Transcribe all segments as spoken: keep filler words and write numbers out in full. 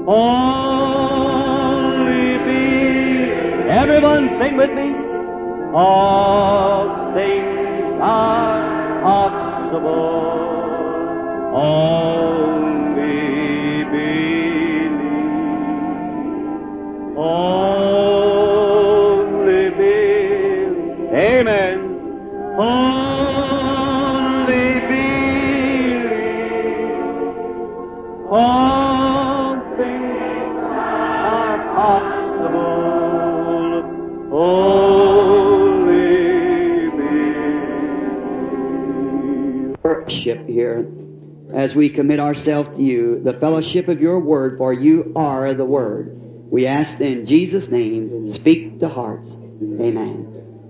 Only be. Everyone sing with me. All things are possible. Only believe. Only believe. Amen. Only believe. All things are possible. Only believe. Worship here as we commit ourselves to you, the fellowship of your word, for you are the word. We ask in Jesus' name, speak to hearts. Amen.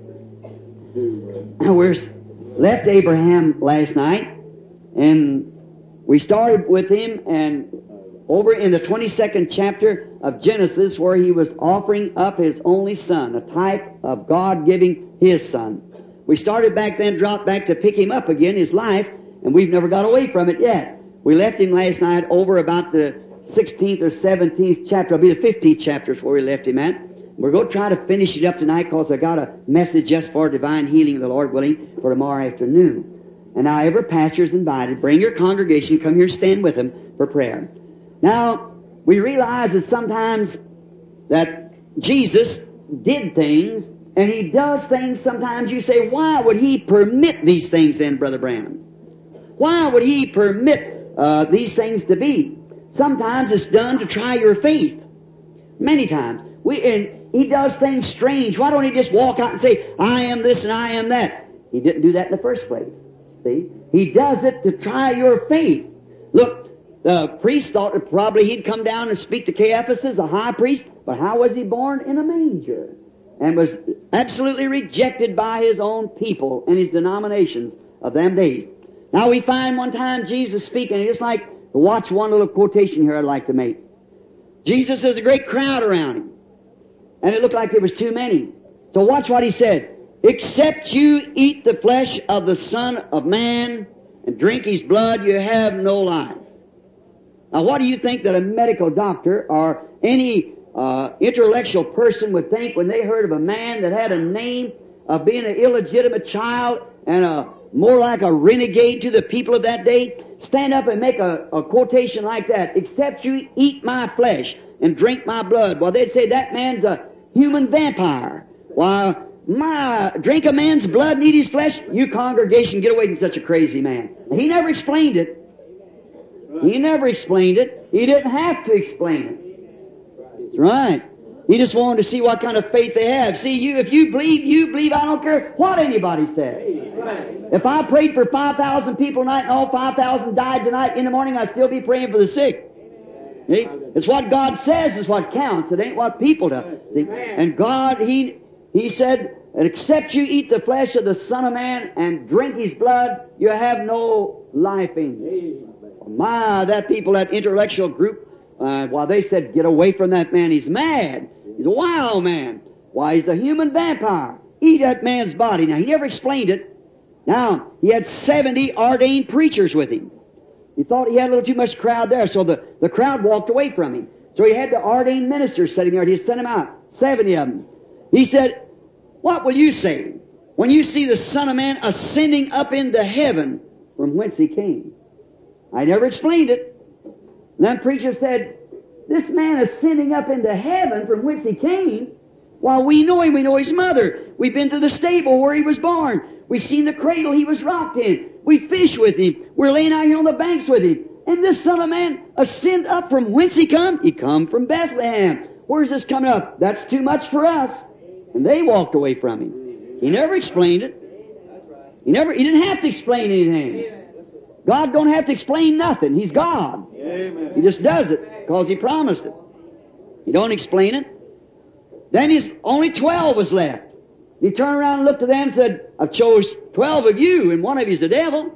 We're left Abraham last night, and we started with him and over in the twenty-second chapter of Genesis, where he was offering up his only son, a type of God giving his son. We started back then, dropped back to pick him up again, his life, and we've never got away from it yet. We left him last night over about the sixteenth or seventeenth chapter. It'll be the fifteenth chapter is where we left him at. We're going to try to finish it up tonight because I got a message just for divine healing, the Lord willing, for tomorrow afternoon. And now every pastor is invited. Bring your congregation. Come here and stand with them for prayer. Now, we realize that sometimes that Jesus did things, and He does things sometimes you say, why would He permit these things then, Brother Branham? Why would He permit uh, these things to be? Sometimes it's done to try your faith. Many times. We, and He does things strange. Why don't He just walk out and say, I am this and I am that? He didn't do that in the first place. See? He does it to try your faith. Look, the priest thought that probably he'd come down and speak to Caiaphas, a high priest, but how was he born? In a manger. And was absolutely rejected by his own people and his denominations of them days. Now we find one time Jesus speaking, and just like, watch one little quotation here I'd like to make. Jesus has a great crowd around Him. And it looked like there was too many. So watch what He said. Except you eat the flesh of the Son of Man and drink His blood, you have no life. Now what do you think that a medical doctor or any uh, intellectual person would think when they heard of a man that had a name of being an illegitimate child and a more like a renegade to the people of that day, stand up and make a, a quotation like that, except you eat my flesh and drink my blood? Well, they'd say that man's a human vampire. Why, my, drink a man's blood and eat his flesh? You congregation, get away from such a crazy man. He never explained it. He never explained it. He didn't have to explain it. That's right. He just wanted to see what kind of faith they have. See, you, if you believe, you believe. I don't care what anybody says. If I prayed for five thousand people tonight and all five thousand died tonight in the morning, I'd still be praying for the sick. See? It's what God says is what counts. It ain't what people do. See? And God, He, He said, except you eat the flesh of the Son of Man and drink His blood, you have no life in you. My, that people, that intellectual group, uh, while they said, get away from that man, he's mad. He's a wild man. Why, he's a human vampire. Eat that man's body. Now, he never explained it. Now, he had seventy ordained preachers with him. He thought he had a little too much crowd there, so the, the crowd walked away from him. So he had the ordained ministers sitting there, and he sent them out, seventy of them. He said, what will you say when you see the Son of Man ascending up into heaven from whence He came? I never explained it. And then preacher said, this man ascending up into heaven from whence He came, while we know Him, we know His mother. We've been to the stable where He was born. We've seen the cradle He was rocked in. We fish with Him. We're laying out here on the banks with Him. And this Son of Man ascend up from whence He come? He come from Bethlehem. Where's this coming up? That's too much for us. And they walked away from Him. He never explained it. He never, He didn't have to explain anything. God don't have to explain nothing. He's God. Amen. He just does it because He promised it. He don't explain it. Then His only twelve was left. He turned around and looked at them and said, I've chose twelve of you, and one of you's the devil.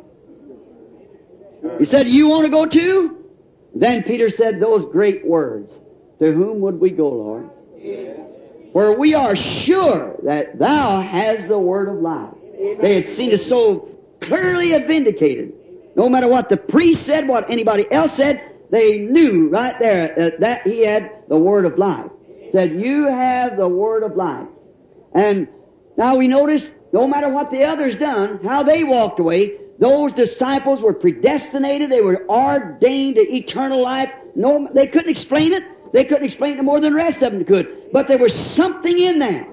He said, you want to go too? Then Peter said those great words, to whom would we go, Lord? For we are sure that Thou hast the word of life. They had seen it so clearly vindicated. No matter what the priest said, what anybody else said, they knew right there that, that he had the Word of life. Said, you have the Word of life. And now we notice, no matter what the others done, how they walked away, those disciples were predestinated, they were ordained to eternal life. No, they couldn't explain it. They couldn't explain it more than the rest of them could. But there was something in them.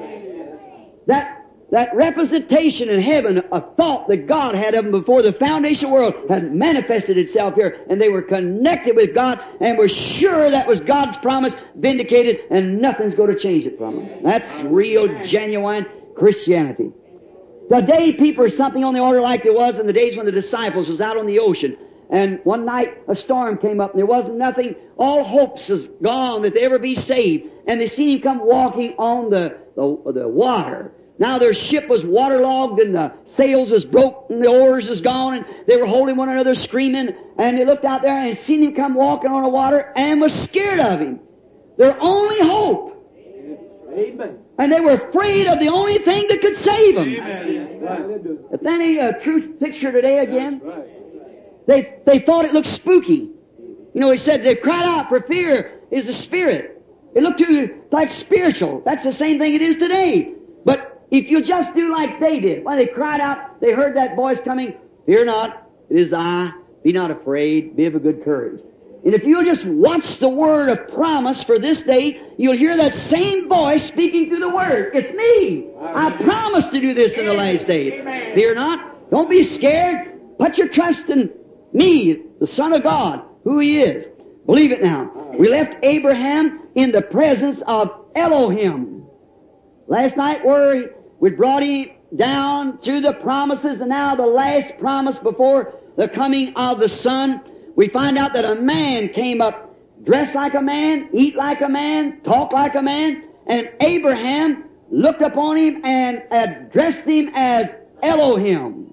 That That representation in heaven, a thought that God had of them before the foundation of the world, had manifested itself here, and they were connected with God and were sure that was God's promise, vindicated, and nothing's going to change it from them. That's real, genuine Christianity. Today, people are something on the order like there was in the days when the disciples was out on the ocean. And one night a storm came up and there wasn't nothing, all hopes was gone that they ever be saved. And they seen him come walking on the, the, the water. Now their ship was waterlogged and the sails was broke and the oars was gone and they were holding one another screaming, and they looked out there and seen him come walking on the water and was scared of him. Their only hope. Amen. And they were afraid of the only thing that could save them. Amen. If that ain't a truth picture today again, Right. they, they thought it looked spooky. You know, he said they cried out for fear is a spirit. It looked too like spiritual. That's the same thing it is today. But if you just do like they did, when they cried out, they heard that voice coming, fear not, it is I, be not afraid, be of a good courage. And if you'll just watch the word of promise for this day, you'll hear that same voice speaking through the word. It's me. I promise to do this in the last days. Fear not. Don't be scared. Put your trust in me, the Son of God, who He is. Believe it now. We left Abraham in the presence of Elohim. Last night where we brought him down through the promises, and now the last promise before the coming of the Son, we find out that a man came up, dressed like a man, eat like a man, talk like a man, and Abraham looked upon him and addressed him as Elohim.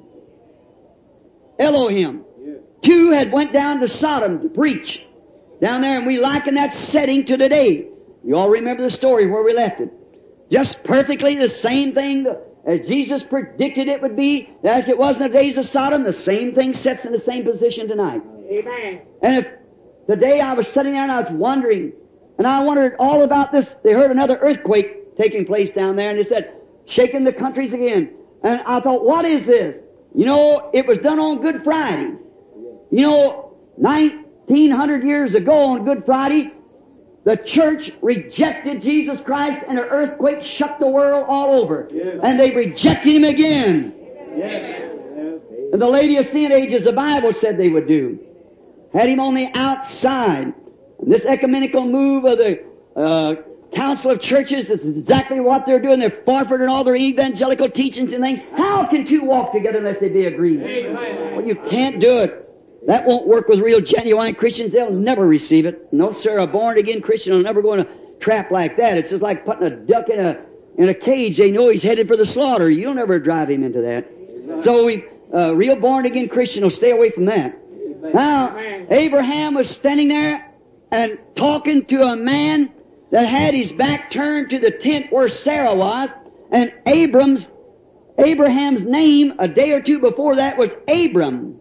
Elohim. Yeah. Two had went down to Sodom to preach down there, and we liken that setting to today. You all remember the story where we left it. Just perfectly the same thing as Jesus predicted it would be. That if it was in the days of Sodom, the same thing sets in the same position tonight. Amen. And if today I was sitting there and I was wondering, and I wondered all about this, they heard another earthquake taking place down there, and they said, shaking the countries again. And I thought, what is this? You know, it was done on Good Friday. You know, nineteen hundred years ago on Good Friday, the church rejected Jesus Christ, and an earthquake shook the world all over. Yeah. And they rejected Him again. Yes. And the Laodicean ages, the Bible said they would do. Had Him on the outside. And this ecumenical move of the uh, Council of Churches is exactly what they're doing. They're forfeiting all their evangelical teachings and things. How can two walk together unless they be agreed? Amen. Well, you can't do it. That won't work with real, genuine Christians. They'll never receive it. No, sir, a born-again Christian will never go in a trap like that. It's just like putting a duck in a in a cage. They know he's headed for the slaughter. You'll never drive him into that. So we, a real born-again Christian will stay away from that. Now, Abraham was standing there and talking to a man that had his back turned to the tent where Sarah was, and Abram's, Abraham's name a day or two before that was Abram.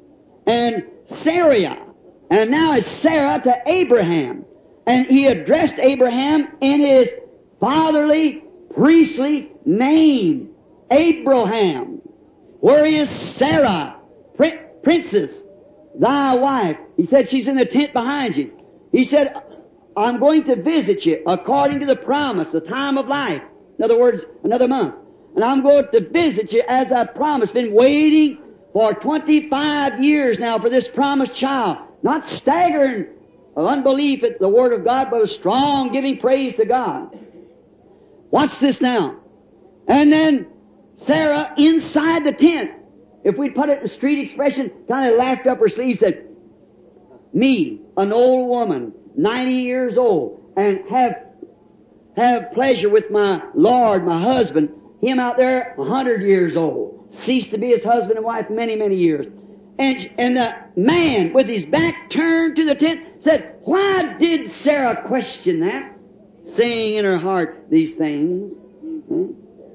And Sarai. And now it's Sarah to Abraham. And he addressed Abraham in his fatherly, priestly name. Abraham. Where is Sarah, prin- princess, thy wife? He said, she's in the tent behind you. He said, I'm going to visit you according to the promise, the time of life. In other words, another month. And I'm going to visit you as I promised. Been waiting for twenty-five years now for this promised child. Not staggering of unbelief at the Word of God, but a strong giving praise to God. Watch this now. And then Sarah inside the tent, if we'd put it in street expression, kind of laughed up her sleeve, said, me, an old woman, ninety years old, and have have pleasure with my Lord, my husband, him out there, a hundred years old. Ceased to be his husband and wife many, many years. And, and the man with his back turned to the tent said, why did Sarah question that? Saying in her heart these things. Mm-hmm.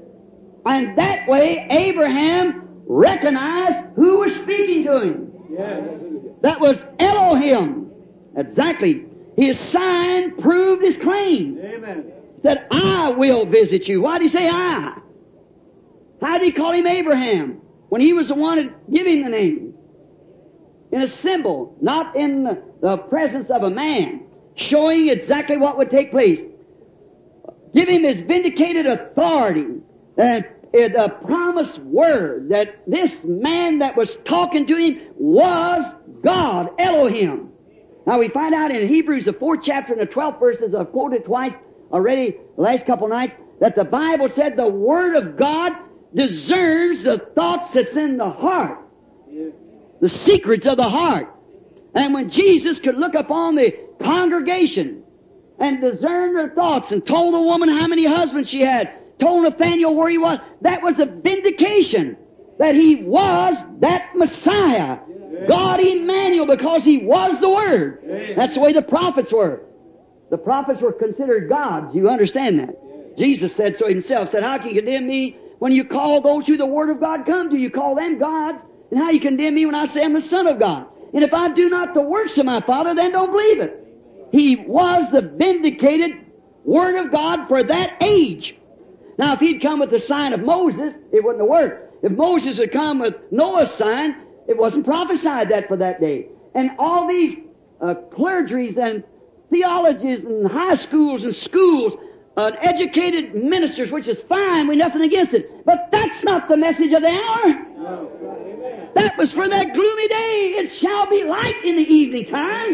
And that way Abraham recognized who was speaking to him. Yes. That was Elohim. Exactly. His sign proved his claim. Amen. He said, I will visit you. Why did he say I? How did he call him Abraham when he was the one that gave him the name? In a symbol, not in the, the presence of a man, showing exactly what would take place. Give him his vindicated authority and the promised word that this man that was talking to him was God, Elohim. Now we find out in Hebrews, the fourth chapter and the twelfth verses, I've quoted twice already the last couple of nights, that the Bible said the Word of God discerns the thoughts that's in the heart, the secrets of the heart. And when Jesus could look upon the congregation and discern their thoughts and told the woman how many husbands she had, told Nathaniel where he was, that was a vindication that he was that Messiah, God Emmanuel, because he was the Word. That's the way the prophets were. The prophets were considered gods. You understand that? Jesus said so himself, said, how can you condemn me when you call those who the Word of God come to? You call them gods. And how you condemn me when I say I'm the Son of God? And if I do not the works of my Father, then don't believe it. He was the vindicated Word of God for that age. Now, if he'd come with the sign of Moses, it wouldn't have worked. If Moses had come with Noah's sign, it wasn't prophesied that for that day. And all these uh, clergies and theologies and high schools and schools, uh, educated ministers, which is fine, we've nothing against it. But that's not the message of the hour. No. That was for that gloomy day. It shall be light in the evening time.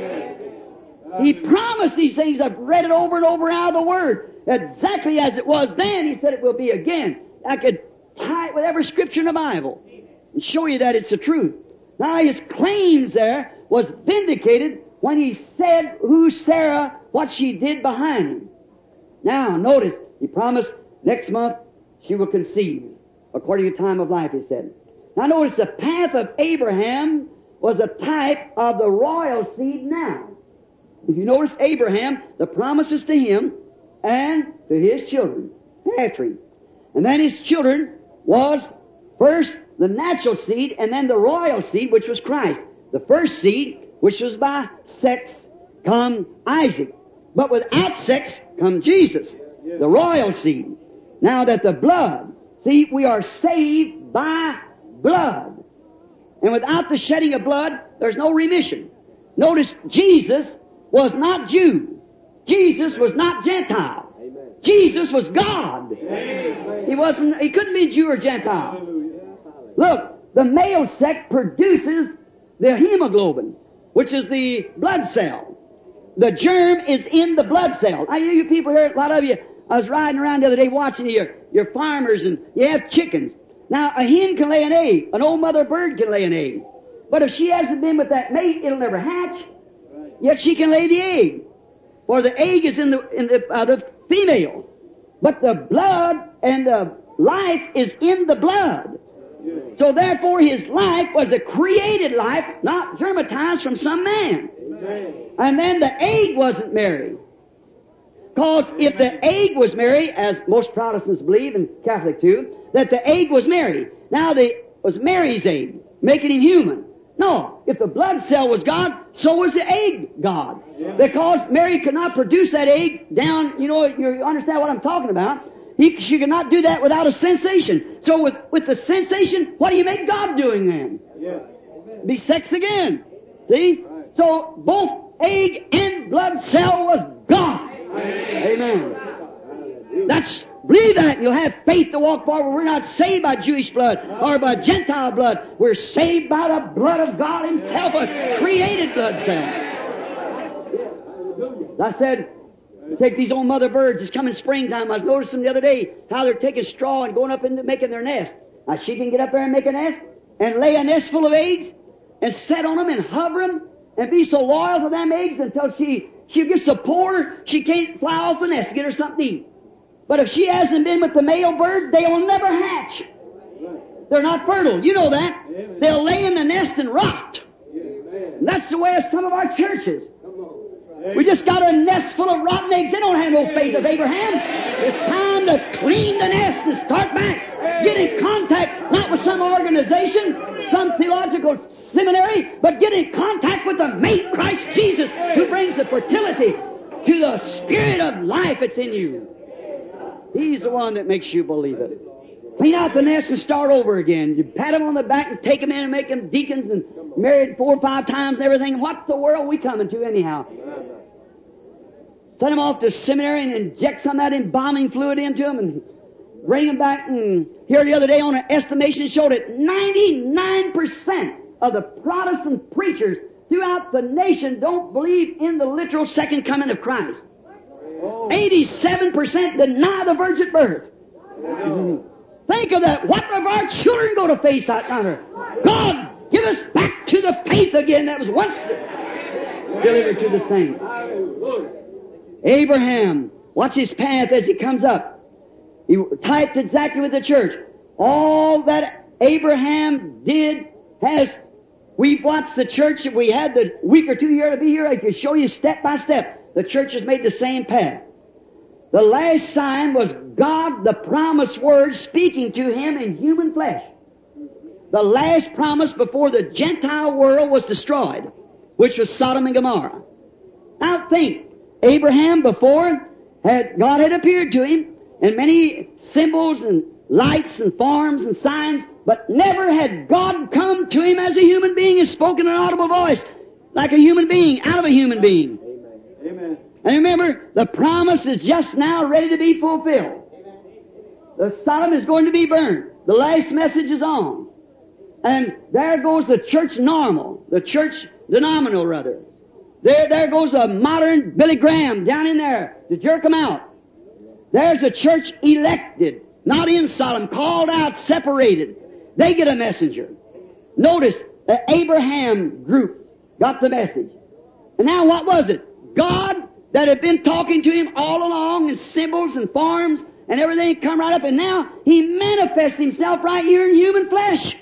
He promised these things. I've read it over and over out of the Word. Exactly as it was then, He said it will be again. I could tie it with every scripture in the Bible and show you that it's the truth. Now His claims there was vindicated when He said who Sarah, what she did behind Him. Now notice, He promised next month she will conceive, according to time of life, He said. Now notice the path of Abraham was a type of the royal seed now. If you notice Abraham, the promises to him and to his children after him. And then his children was first the natural seed and then the royal seed, which was Christ. The first seed, which was by sex, come Isaac. But without sex come Jesus, the royal seed. Now that the blood, see, we are saved by blood. And without the shedding of blood, there's no remission. Notice Jesus was not Jew. Jesus was not Gentile. Amen. Jesus was God. Amen. He wasn't, he couldn't be Jew or Gentile. Hallelujah. Look, the male sex produces the hemoglobin, which is the blood cell. The germ is in the blood cell. I hear you people here, a lot of you, I was riding around the other day watching your, your farmers and you have chickens. Now, a hen can lay an egg. An old mother bird can lay an egg. But if she hasn't been with that mate, it'll never hatch. Yet she can lay the egg. For the egg is in the, in the, uh, the female. But the blood and the life is in the blood. So therefore his life was a created life, not germatized from some man. And then the egg wasn't married. Because if the egg was married, as most Protestants believe and Catholic too, that the egg was Mary. Now it was Mary's egg, making him human. No, if the blood cell was God, so was the egg God. Because Mary could not produce that egg down, you know, you understand what I'm talking about. He, she could not do that without a sensation. So with, with the sensation, what do you make God doing then? Be sex again. See? So both egg and blood cell was God. Amen. That's, believe that and you'll have faith to walk forward. We're not saved by Jewish blood or by Gentile blood. We're saved by the blood of God Himself, a created blood cell. I said, take these old mother birds. It's coming springtime. I was noticing the other day how they're taking straw and going up and making their nest. Now she can get up there and make a nest and lay a nest full of eggs and set on them and hover them and be so loyal to them eggs until she, she gets so poor she can't fly off the nest to get her something to eat. But if she hasn't been with the male bird, they'll never hatch. They're not fertile. You know that. Amen. They'll lay in the nest and rot. And that's the way of some of our churches. We just got a nest full of rotten eggs. They don't have no faith of Abraham. It's time to clean the nest and start back. Get in contact, not with some organization, some theological seminary, but get in contact with the mate, Christ Jesus, who brings the fertility to the spirit of life that's in you. He's the one that makes you believe it. Clean out the nest and start over again. You pat them on the back and take them in and make them deacons and married four or five times and everything. What the world are we coming to anyhow? Send them off to seminary and inject some of that embalming fluid into them and bring them back. And here the other day on an estimation showed that ninety-nine percent of the Protestant preachers throughout the nation don't believe in the literal second coming of Christ. eighty-seven percent deny the virgin birth. Mm-hmm. Think of that. What if our children go to face that honor? God, give us back to the faith again that was once delivered to the saints. Abraham, watch his path as he comes up. He typed exactly with the church. All that Abraham did has, we've watched the church, if we had the week or two here to be here, I could show you step by step. The church has made the same path. The last sign was God, the promised word, speaking to him in human flesh. The last promise before the Gentile world was destroyed, which was Sodom and Gomorrah. Now think, Abraham before, had God had appeared to him, and many symbols and lights and forms and signs, but never had God come to him as a human being and spoken in an audible voice, like a human being, out of a human being. Amen. Amen. And remember, the promise is just now ready to be fulfilled. The Sodom is going to be burned. The last message is on. And there goes the church normal, the church denominal rather. There, there goes a modern Billy Graham down in there to jerk them out. There's a church elected, not in Sodom, called out, separated. They get a messenger. Notice, the Abraham group got the message. And now what was it? God that had been talking to him all along in symbols and forms and everything come right up, and now He manifests Himself right here in human flesh.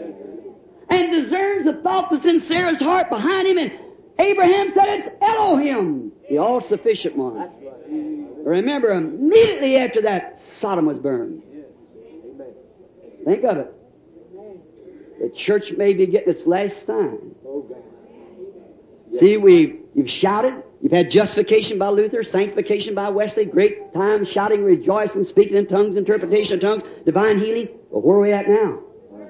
And discerns the thought that's in Sarah's heart behind him, and Abraham said it's Elohim, the all-sufficient one. Remember, immediately after that, Sodom was burned. Think of it. The church may be getting its last sign. See, we've, you've shouted. You've had justification by Luther, sanctification by Wesley, great time shouting, rejoicing, speaking in tongues, interpretation of tongues, divine healing. But where are we at now?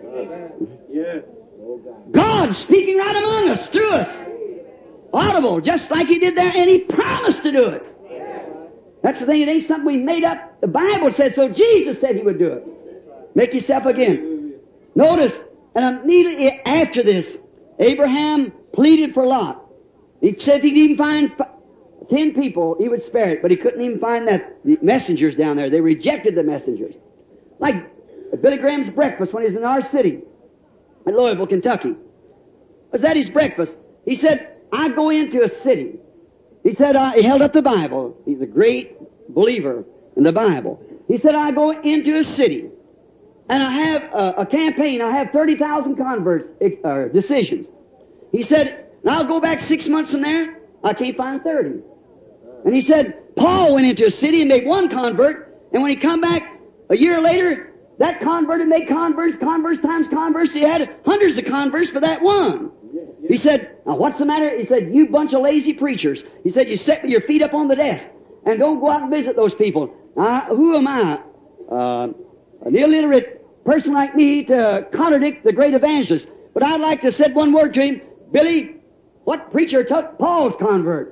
Yeah. God speaking right among us, through us. Audible, just like He did there, and He promised to do it. That's the thing, it ain't something we made up. The Bible said so. Jesus said He would do it. Make yourself again. Notice, and immediately after this, Abraham pleaded for Lot. He said if he could even find ten people, he would spare it. But he couldn't even find that the messengers down there. They rejected the messengers. Like at Billy Graham's breakfast when he was in our city, in Louisville, Kentucky. Was that his breakfast? He said, I go into a city. He said, uh, he held up the Bible. He's a great believer in the Bible. He said, I go into a city, and I have a, a campaign. I have thirty thousand converts, uh, decisions. He said, and I'll go back six months from there, I can't find thirty. And he said, Paul went into a city and made one convert, and when he come back a year later, that convert had made converts, converts times converts. He had hundreds of converts for that one. He said, now what's the matter? He said, you bunch of lazy preachers. He said, you sit with your feet up on the desk and don't go out and visit those people. Now, who am I? Uh, an illiterate person like me to contradict the great evangelist. But I'd like to say one word to him. Billy, what preacher took Paul's convert?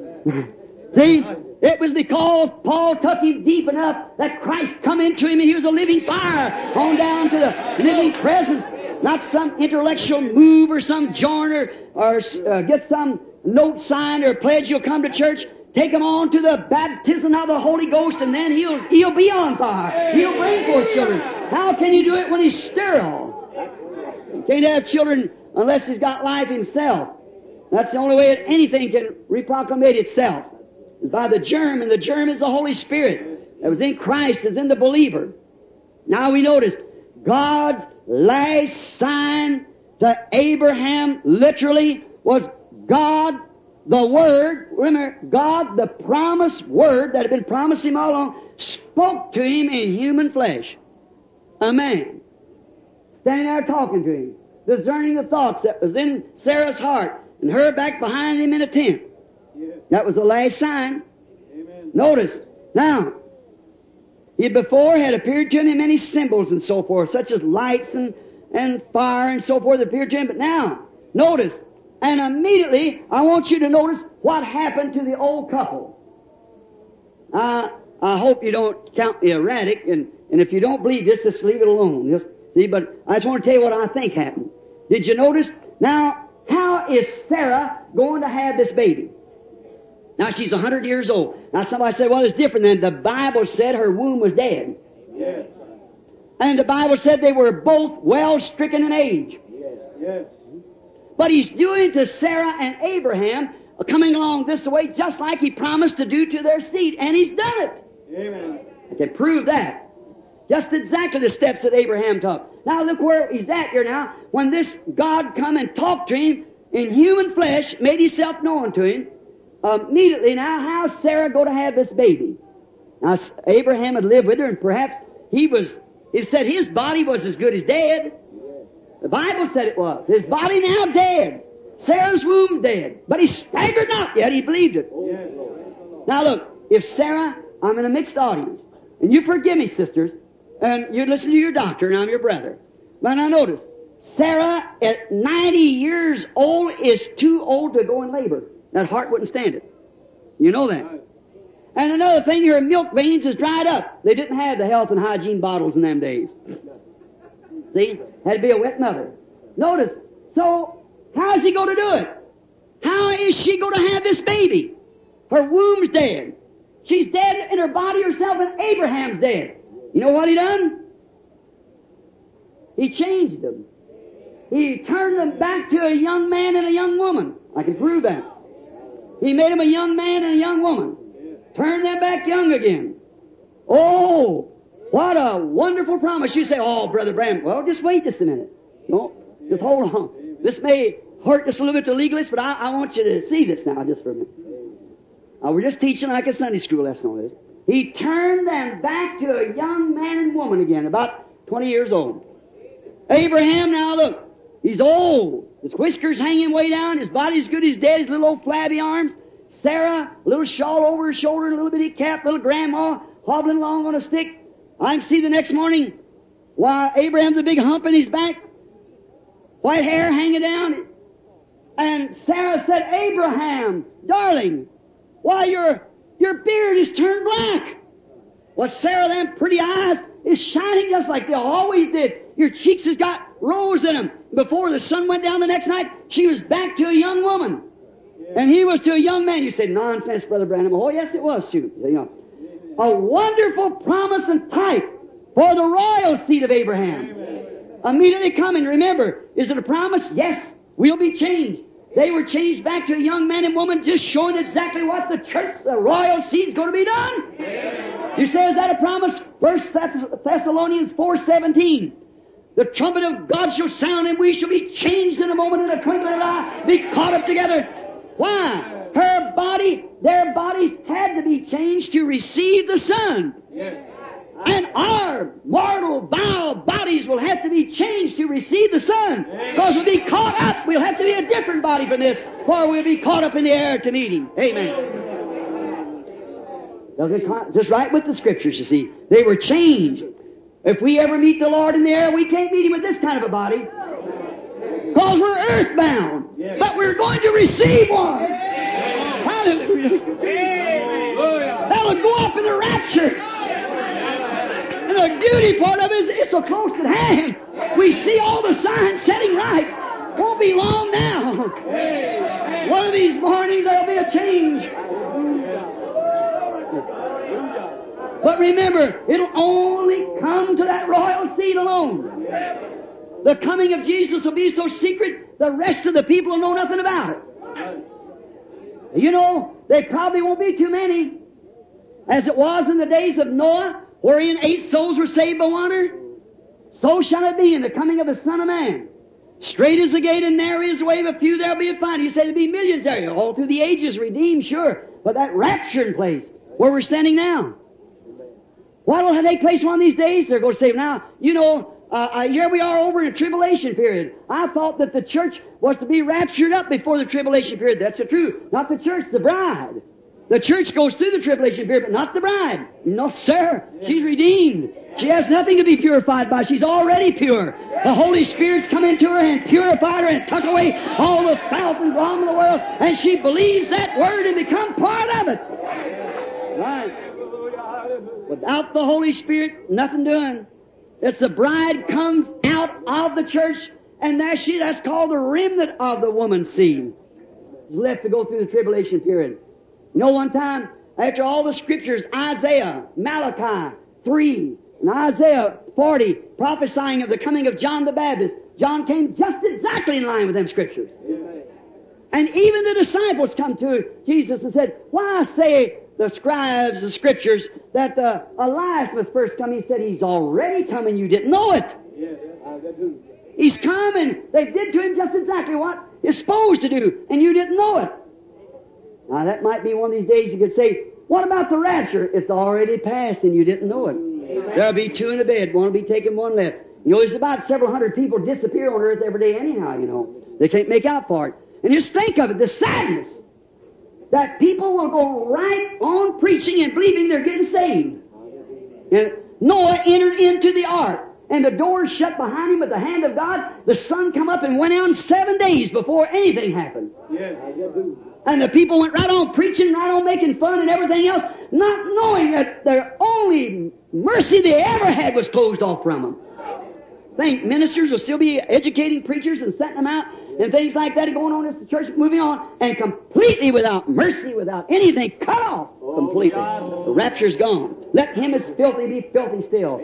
See, it was because Paul took him deep enough that Christ come into him and he was a living fire on down to the living presence. Not some intellectual move or some joiner or uh, get some note signed or pledge you'll come to church. Take him on to the baptism of the Holy Ghost and then he'll, he'll be on fire. He'll bring forth children. How can you do it when he's sterile? You can't have children unless he's got life himself. That's the only way that anything can reproclamate itself. Is by the germ, and the germ is the Holy Spirit that was in Christ, is in the believer. Now we notice God's last sign to Abraham literally was God the Word, remember, God, the promised Word that had been promised him all along, spoke to him in human flesh. A man. Standing there talking to him. Discerning the thoughts that was in Sarah's heart. And her back behind him in a tent. Yes. That was the last sign. Amen. Notice. Now, he before had appeared to him in many symbols and so forth, such as lights and, and fire and so forth appeared to him. But now, notice. And immediately, I want you to notice what happened to the old couple. Uh, I hope you don't count me erratic, and, and if you don't believe this, just leave it alone. Just see, but I just want to tell you what I think happened. Did you notice? Now, how is Sarah going to have this baby? Now, she's a hundred years old. Now, somebody said, well, it's different than the Bible said her womb was dead. Yes. And the Bible said they were both well stricken in age. Yes. Yes. But he's doing to Sarah and Abraham, coming along this way, just like he promised to do to their seed. And he's done it. Amen. I can prove that. Just exactly the steps that Abraham took. Now look where he's at here now. When this God come and talked to him in human flesh, made himself known to him, immediately now, how's Sarah going to have this baby? Now Abraham had lived with her, and perhaps he was, it said his body was as good as dead. The Bible said it was. His body now dead. Sarah's womb dead. But he staggered not yet. He believed it. Now look, if Sarah, I'm in a mixed audience, and you forgive me, sisters, and you listen to your doctor, and I'm your brother. But now notice, Sarah at ninety years old is too old to go in labor. That heart wouldn't stand it. You know that. And another thing, her milk veins is dried up. They didn't have the health and hygiene bottles in them days. See? Had to be a wet mother. Notice, so how's he going to do it? How is she going to have this baby? Her womb's dead. She's dead in her body herself, and Abraham's dead. You know what he done? He changed them. He turned them back to a young man and a young woman. I can prove that. He made them a young man and a young woman. Turned them back young again. Oh, what a wonderful promise. You say, oh, Brother Branham, well, just wait just a minute. No, just hold on. This may hurt just a little bit to legalists, but I, I want you to see this now just for a minute. Now, we're just teaching like a Sunday school lesson on this. He turned them back to a young man and woman again, about twenty years old. Abraham, now look, he's old. His whiskers hanging way down. His body's good as dead. His little old flabby arms. Sarah, a little shawl over her shoulder, a little bitty cap, little grandma hobbling along on a stick. I can see the next morning, why, Abraham's a big hump in his back. White hair hanging down. And Sarah said, Abraham, darling, why, your, your beard is turned black. Well, Sarah, them pretty eyes is shining just like they always did. Your cheeks has got rose in them. Before the sun went down the next night, she was back to a young woman. And he was to a young man. You said, nonsense, Brother Branham. Oh, yes, it was, too. You know, a wonderful promise and type for the royal seed of Abraham. Amen. Immediately coming. Remember, is it a promise? Yes, we'll be changed. They were changed back to a young man and woman, just showing exactly what the church, the royal seed, is going to be done. Amen. You say, is that a promise? First Thessalonians four seventeen. The trumpet of God shall sound, and we shall be changed in a moment, in a twinkling of an eye, be caught up together. Why? Her body, their bodies had to be changed to receive the Son. Yes. And our mortal, vile bodies will have to be changed to receive the Son. Because we'll be caught up. We'll have to be a different body from this, for we'll be caught up in the air to meet Him. Amen. Doesn't it just right with the Scriptures, you see. They were changed. If we ever meet the Lord in the air, we can't meet Him with this kind of a body. Because we're earthbound. Yes. But we're going to receive one. Yes. Hallelujah. Yes. That'll go up in the rapture. And the beauty part of it is it's so close at hand. We see all the signs setting right. Won't be long now. One of these mornings there'll be a change. But remember, it'll only come to that royal seed alone. The coming of Jesus will be so secret, the rest of the people will know nothing about it. You know, there probably won't be too many. As it was in the days of Noah, wherein eight souls were saved by water, so shall it be in the coming of the Son of Man. Straight is the gate and narrow is the way, but few there'll be found. You say there'll be millions there. All through the ages redeemed, sure. But that rapturing place, where we're standing now, what will take place one of these days? They're going to say, now, you know, uh, uh, here we are over in a tribulation period. I thought that the church was to be raptured up before the tribulation period. That's the truth. Not the church, the bride. The church goes through the tribulation period, but not the bride. No, sir. She's redeemed. She has nothing to be purified by. She's already pure. The Holy Spirit's come into her and purified her and took away all the filth and wrong of the world. And she believes that word and become part of it. Right. Without the Holy Spirit, nothing doing. It's the bride comes out of the church, and there she, that's called the remnant of the woman's seed. Is left to go through the tribulation period. You know, one time, after all the scriptures, Isaiah, Malachi, three, and Isaiah forty, prophesying of the coming of John the Baptist, John came just exactly in line with them scriptures. Amen. And even the disciples come to Jesus and said, why say the scribes, the scriptures, that uh, Elias must first come? He said, he's already coming, you didn't know it. Yeah, yeah. He's coming. They did to him just exactly what he's supposed to do, and you didn't know it. Now, that might be one of these days you could say, what about the rapture? It's already passed and you didn't know it. Amen. There'll be two in a bed. One will be taken, one left. You know, there's about several hundred people disappear on earth every day anyhow, you know. They can't make out for it. And just think of it, the sadness that people will go right on preaching and believing they're getting saved. And Noah entered into the ark, and the doors shut behind him with the hand of God. The sun come up and went on seven days before anything happened. Yes. And the people went right on preaching, right on making fun and everything else, not knowing that their only mercy they ever had was closed off from them. Think ministers will still be educating preachers and setting them out and things like that going on as the church moving on, and completely without mercy, without anything, cut off completely. The rapture's gone. Let him as filthy be filthy still.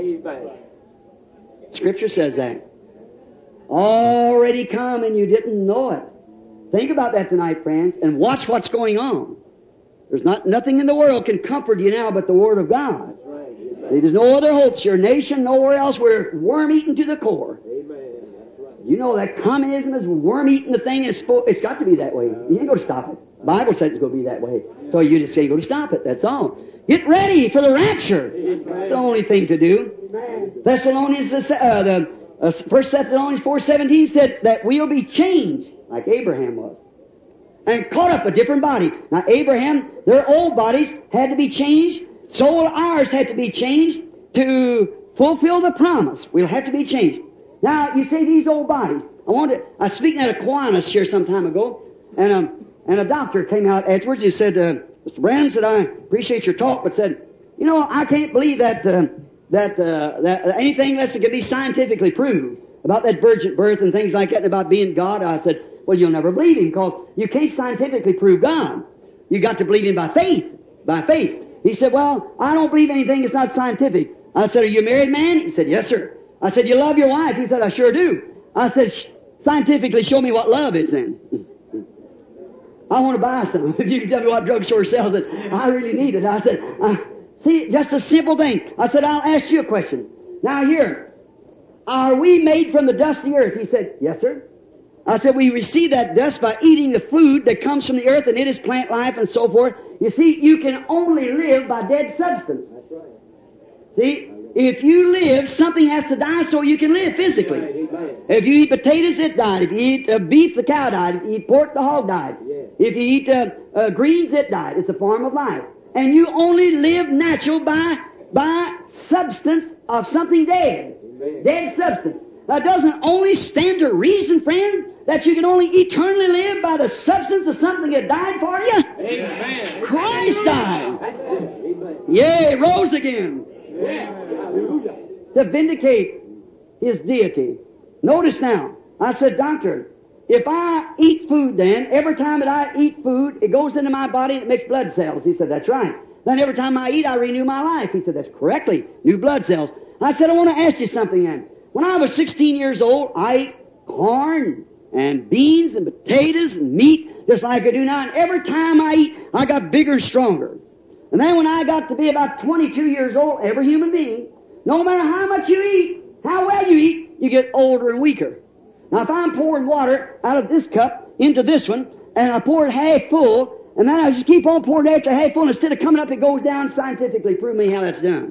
Scripture says that. Already come and you didn't know it. Think about that tonight, friends, and watch what's going on. There's not nothing in the world can comfort you now but the Word of God. That's right. See, there's no other hopes. Your nation, nowhere else. We're worm-eaten to the core. Amen. That's right. You know that communism is worm-eating the thing. It's, it's got to be that way. You ain't going to stop it. The Bible says it's going to be that way. So you just say you're going to stop it. That's all. Get ready for the rapture. It's the only thing to do. Amen. Thessalonians, uh, the uh, First Thessalonians four seventeen said that we'll be changed like Abraham was, and caught up a different body. Now Abraham, their old bodies had to be changed, so will ours have to be changed to fulfill the promise. We'll have to be changed. Now you say these old bodies. I wanted. I was speaking at Aquinas here some time ago, and um, and a doctor came out afterwards. He said, uh, Mister Branham, said, I appreciate your talk, but said, you know, I can't believe that uh, that uh, that anything unless it can be scientifically proved about that virgin birth and things like that, and about being God. I said, well, you'll never believe him because you can't scientifically prove God. You got to believe him by faith. By faith. He said, well, I don't believe anything that's not scientific. I said, are you a married man? He said, yes, sir. I said, you love your wife? He said, I sure do. I said, scientifically show me what love is then. I want to buy some. If you can tell me what drugstore sells it, I really need it. I said, uh, see, just a simple thing. I said, I'll ask you a question. Now here, are we made from the dust of the earth? He said, yes, sir. I said, we receive that dust by eating the food that comes from the earth, and it is plant life and so forth. You see, you can only live by dead substance. That's right. See, if you live, something has to die so you can live physically. Right. If you eat potatoes, it died. If you eat uh, beef, the cow died. If you eat pork, the hog died. Yeah. If you eat uh, uh, greens, it died. It's a form of life. And you only live natural by, by substance of something dead. Amen. Dead substance. That doesn't only stand to reason, friend, that you can only eternally live by the substance of something that died for you. Amen. Christ died. Amen. Yea, rose again. Amen. To vindicate his deity. Notice now, I said, doctor, if I eat food then, every time that I eat food, it goes into my body and it makes blood cells. He said, that's right. Then every time I eat, I renew my life. He said, that's correctly, new blood cells. I said, I want to ask you something then. When I was sixteen years old, I ate corn and beans and potatoes and meat just like I do now. And every time I eat, I got bigger and stronger. And then when I got to be about twenty-two years old, every human being, no matter how much you eat, how well you eat, you get older and weaker. Now if I'm pouring water out of this cup into this one, and I pour it half full, and then I just keep on pouring after half full, and instead of coming up, it goes down scientifically. Prove me how that's done.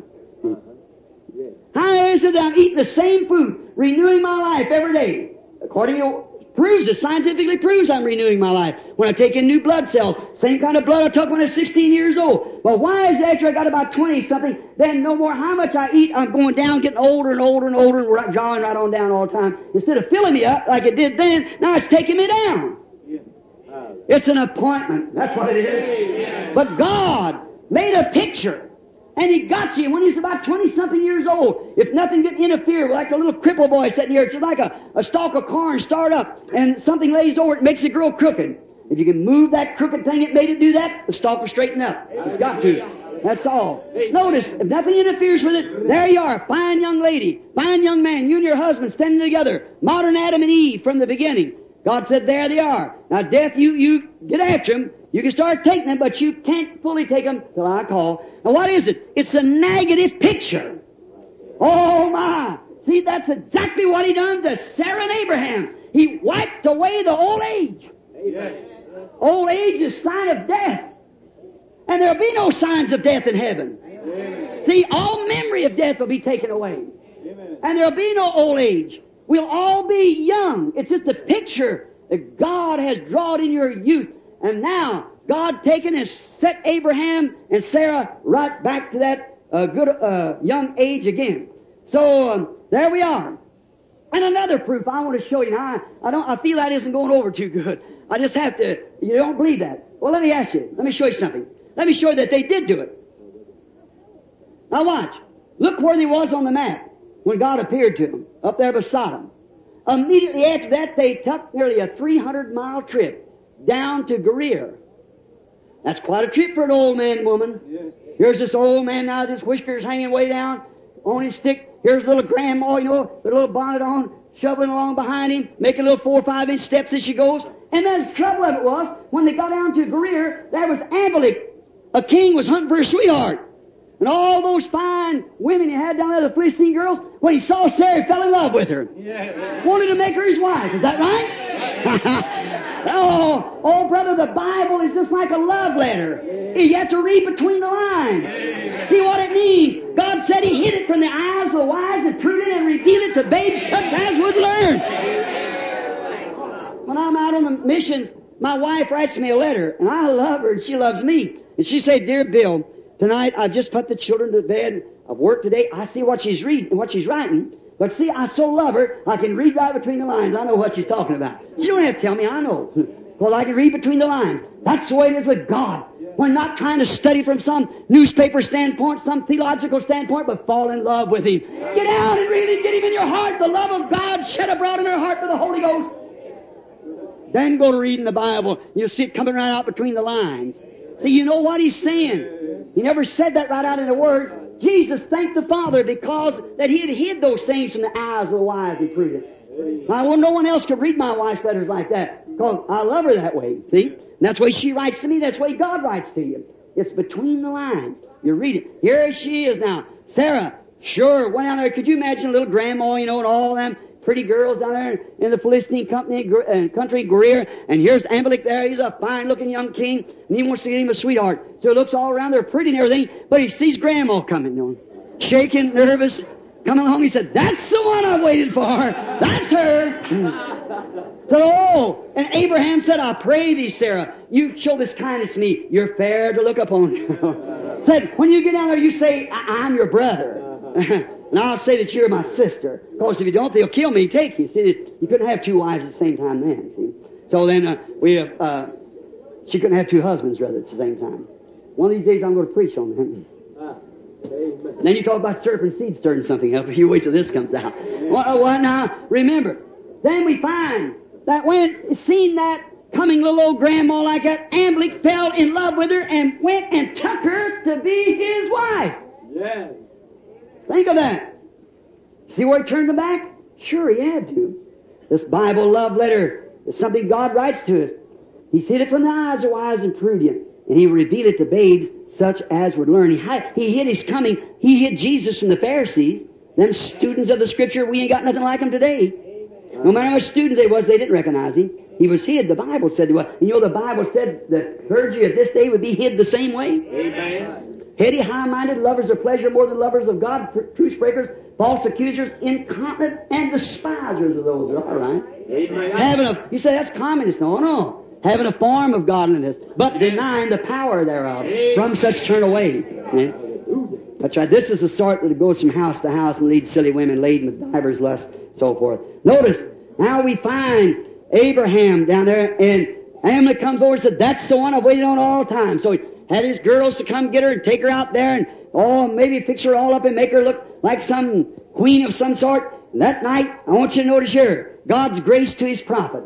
How is it that I'm eating the same food, renewing my life every day? According to proves it, scientifically proves I'm renewing my life. When I take in new blood cells, same kind of blood I took when I was sixteen years old. But why is it after I got about twenty something, then no more how much I eat, I'm going down, getting older and older and older, and right, drawing right on down all the time. Instead of filling me up like it did then, now it's taking me down. It's an appointment. That's what it is. But God made a picture. And He got you when He's about twenty-something years old. If nothing didn't interfere, like a little cripple boy sitting here, it's just like a, a stalk of corn start up, and something lays over it and makes it grow crooked. If you can move that crooked thing that made it do that, the stalk will straighten up. It's got to. That's all. Notice, if nothing interferes with it, there you are, fine young lady, fine young man, you and your husband standing together, modern Adam and Eve from the beginning. God said, there they are. Now death, you, you get after them. You can start taking them, but you can't fully take them till I call. Now what is it? It's a negative picture. Oh my! See, that's exactly what He done to Sarah and Abraham. He wiped away the old age. Amen. Old age is a sign of death. And there'll be no signs of death in heaven. Amen. See, all memory of death will be taken away. Amen. And there'll be no old age. We'll all be young. It's just a picture that God has drawn in your youth. And now, God taken and set Abraham and Sarah right back to that uh, good uh, young age again. So, um, there we are. And another proof I want to show you. Now, I, I don't, I feel that isn't going over too good. I just have to, you don't believe that. Well, let me ask you. Let me show you something. Let me show you that they did do it. Now watch. Look where they was on the map when God appeared to them, up there by Sodom. Immediately after that, they took nearly a three hundred mile trip down to Gerar. That's quite a trip for an old man and woman. Yes. Here's this old man now, his whiskers hanging way down on his stick. Here's little grandma, you know, with a little bonnet on, shoveling along behind him, making little four or five inch steps as she goes. And then the trouble of it was, when they got down to Gerar, there was Amalek. A king was hunting for a sweetheart. And all those fine women he had down there, the Philistine girls, when he saw Sarah, he fell in love with her. Yeah. Wanted to make her his wife. Is that right? oh, oh, brother, the Bible is just like a love letter. Yeah. You have to read between the lines. Yeah. See what it means. God said He hid it from the eyes of the wise and prudent and revealed it to babes such as would learn. Yeah. When I'm out on the missions, my wife writes me a letter, and I love her, and she loves me. And she said, Dear Bill, tonight I've just put the children to bed. I've worked today. I see what she's reading, what she's writing. But see, I so love her, I can read right between the lines. I know what she's talking about. She don't have to tell me, I know. Well, I can read between the lines. That's the way it is with God. We're not trying to study from some newspaper standpoint, some theological standpoint, but fall in love with Him. Get out and really get Him in your heart. The love of God shed abroad in her heart by the Holy Ghost. Then go to reading the Bible. You'll see it coming right out between the lines. See, you know what He's saying. He never said that right out in the Word. Jesus thanked the Father because that He had hid those things from the eyes of the wise and prudent. Now, well, no one else could read my wife's letters like that because I love her that way, see? And that's the way she writes to me. That's the way God writes to you. It's between the lines. You read it. Here she is now. Sarah, sure, went out there. Could you imagine a little grandma, you know, and all them pretty girls down there in the Philistine company, uh, country, Gerar, and here's Amalek there. He's a fine-looking young king, and he wants to get him a sweetheart. So he looks all around. They're pretty and everything, but he sees Grandma coming, you know, shaking, nervous, coming along. He said, "That's the one I waited for. That's her." Mm. So, oh, and Abraham said, "I pray thee, Sarah, you show this kindness to me. You're fair to look upon." Said, when you get down there, you say, I- "I'm your brother." And I'll say that you're my sister. Because if you don't, they'll kill me, take you. See, you couldn't have two wives at the same time then. See? So then uh, we have, uh, she couldn't have two husbands, rather, at the same time. One of these days I'm going to preach on that. Ah, amen. Then you talk about serpent seed stirring something up. You wait till this comes out. Well, well, now, remember. Then we find that when, seen that coming little old grandma like that, Amalek fell in love with her and went and took her to be his wife. Yes. Think of that. See where he turned them back? Sure, he had to. This Bible love letter is something God writes to us. He's hid it from the eyes of wise and prudent, and He revealed it to babes such as would learn. He, hid, he hid His coming. He hid Jesus from the Pharisees, them students of the Scripture. We ain't got nothing like them today. No matter how much students they was, they didn't recognize him. He was hid. The Bible said he was. And you know the Bible said the clergy of this day would be hid the same way. Amen. Heady, high-minded, lovers of pleasure more than lovers of God, truce breakers, false accusers, incontinent, and despisers of those that are right. Amen. Having a, you say that's communist. No, no. Having a form of godliness, but denying the power thereof. From such turn away. Yeah. That's right. This is the sort that goes from house to house and leads silly women laden with divers lusts, so forth. Notice, now we find Abraham down there, and Amalek comes over and said, that's the one I've waited on all the time. So he had his girls to come get her and take her out there and, oh, maybe fix her all up and make her look like some queen of some sort. And that night, I want you to notice here, God's grace to His prophet.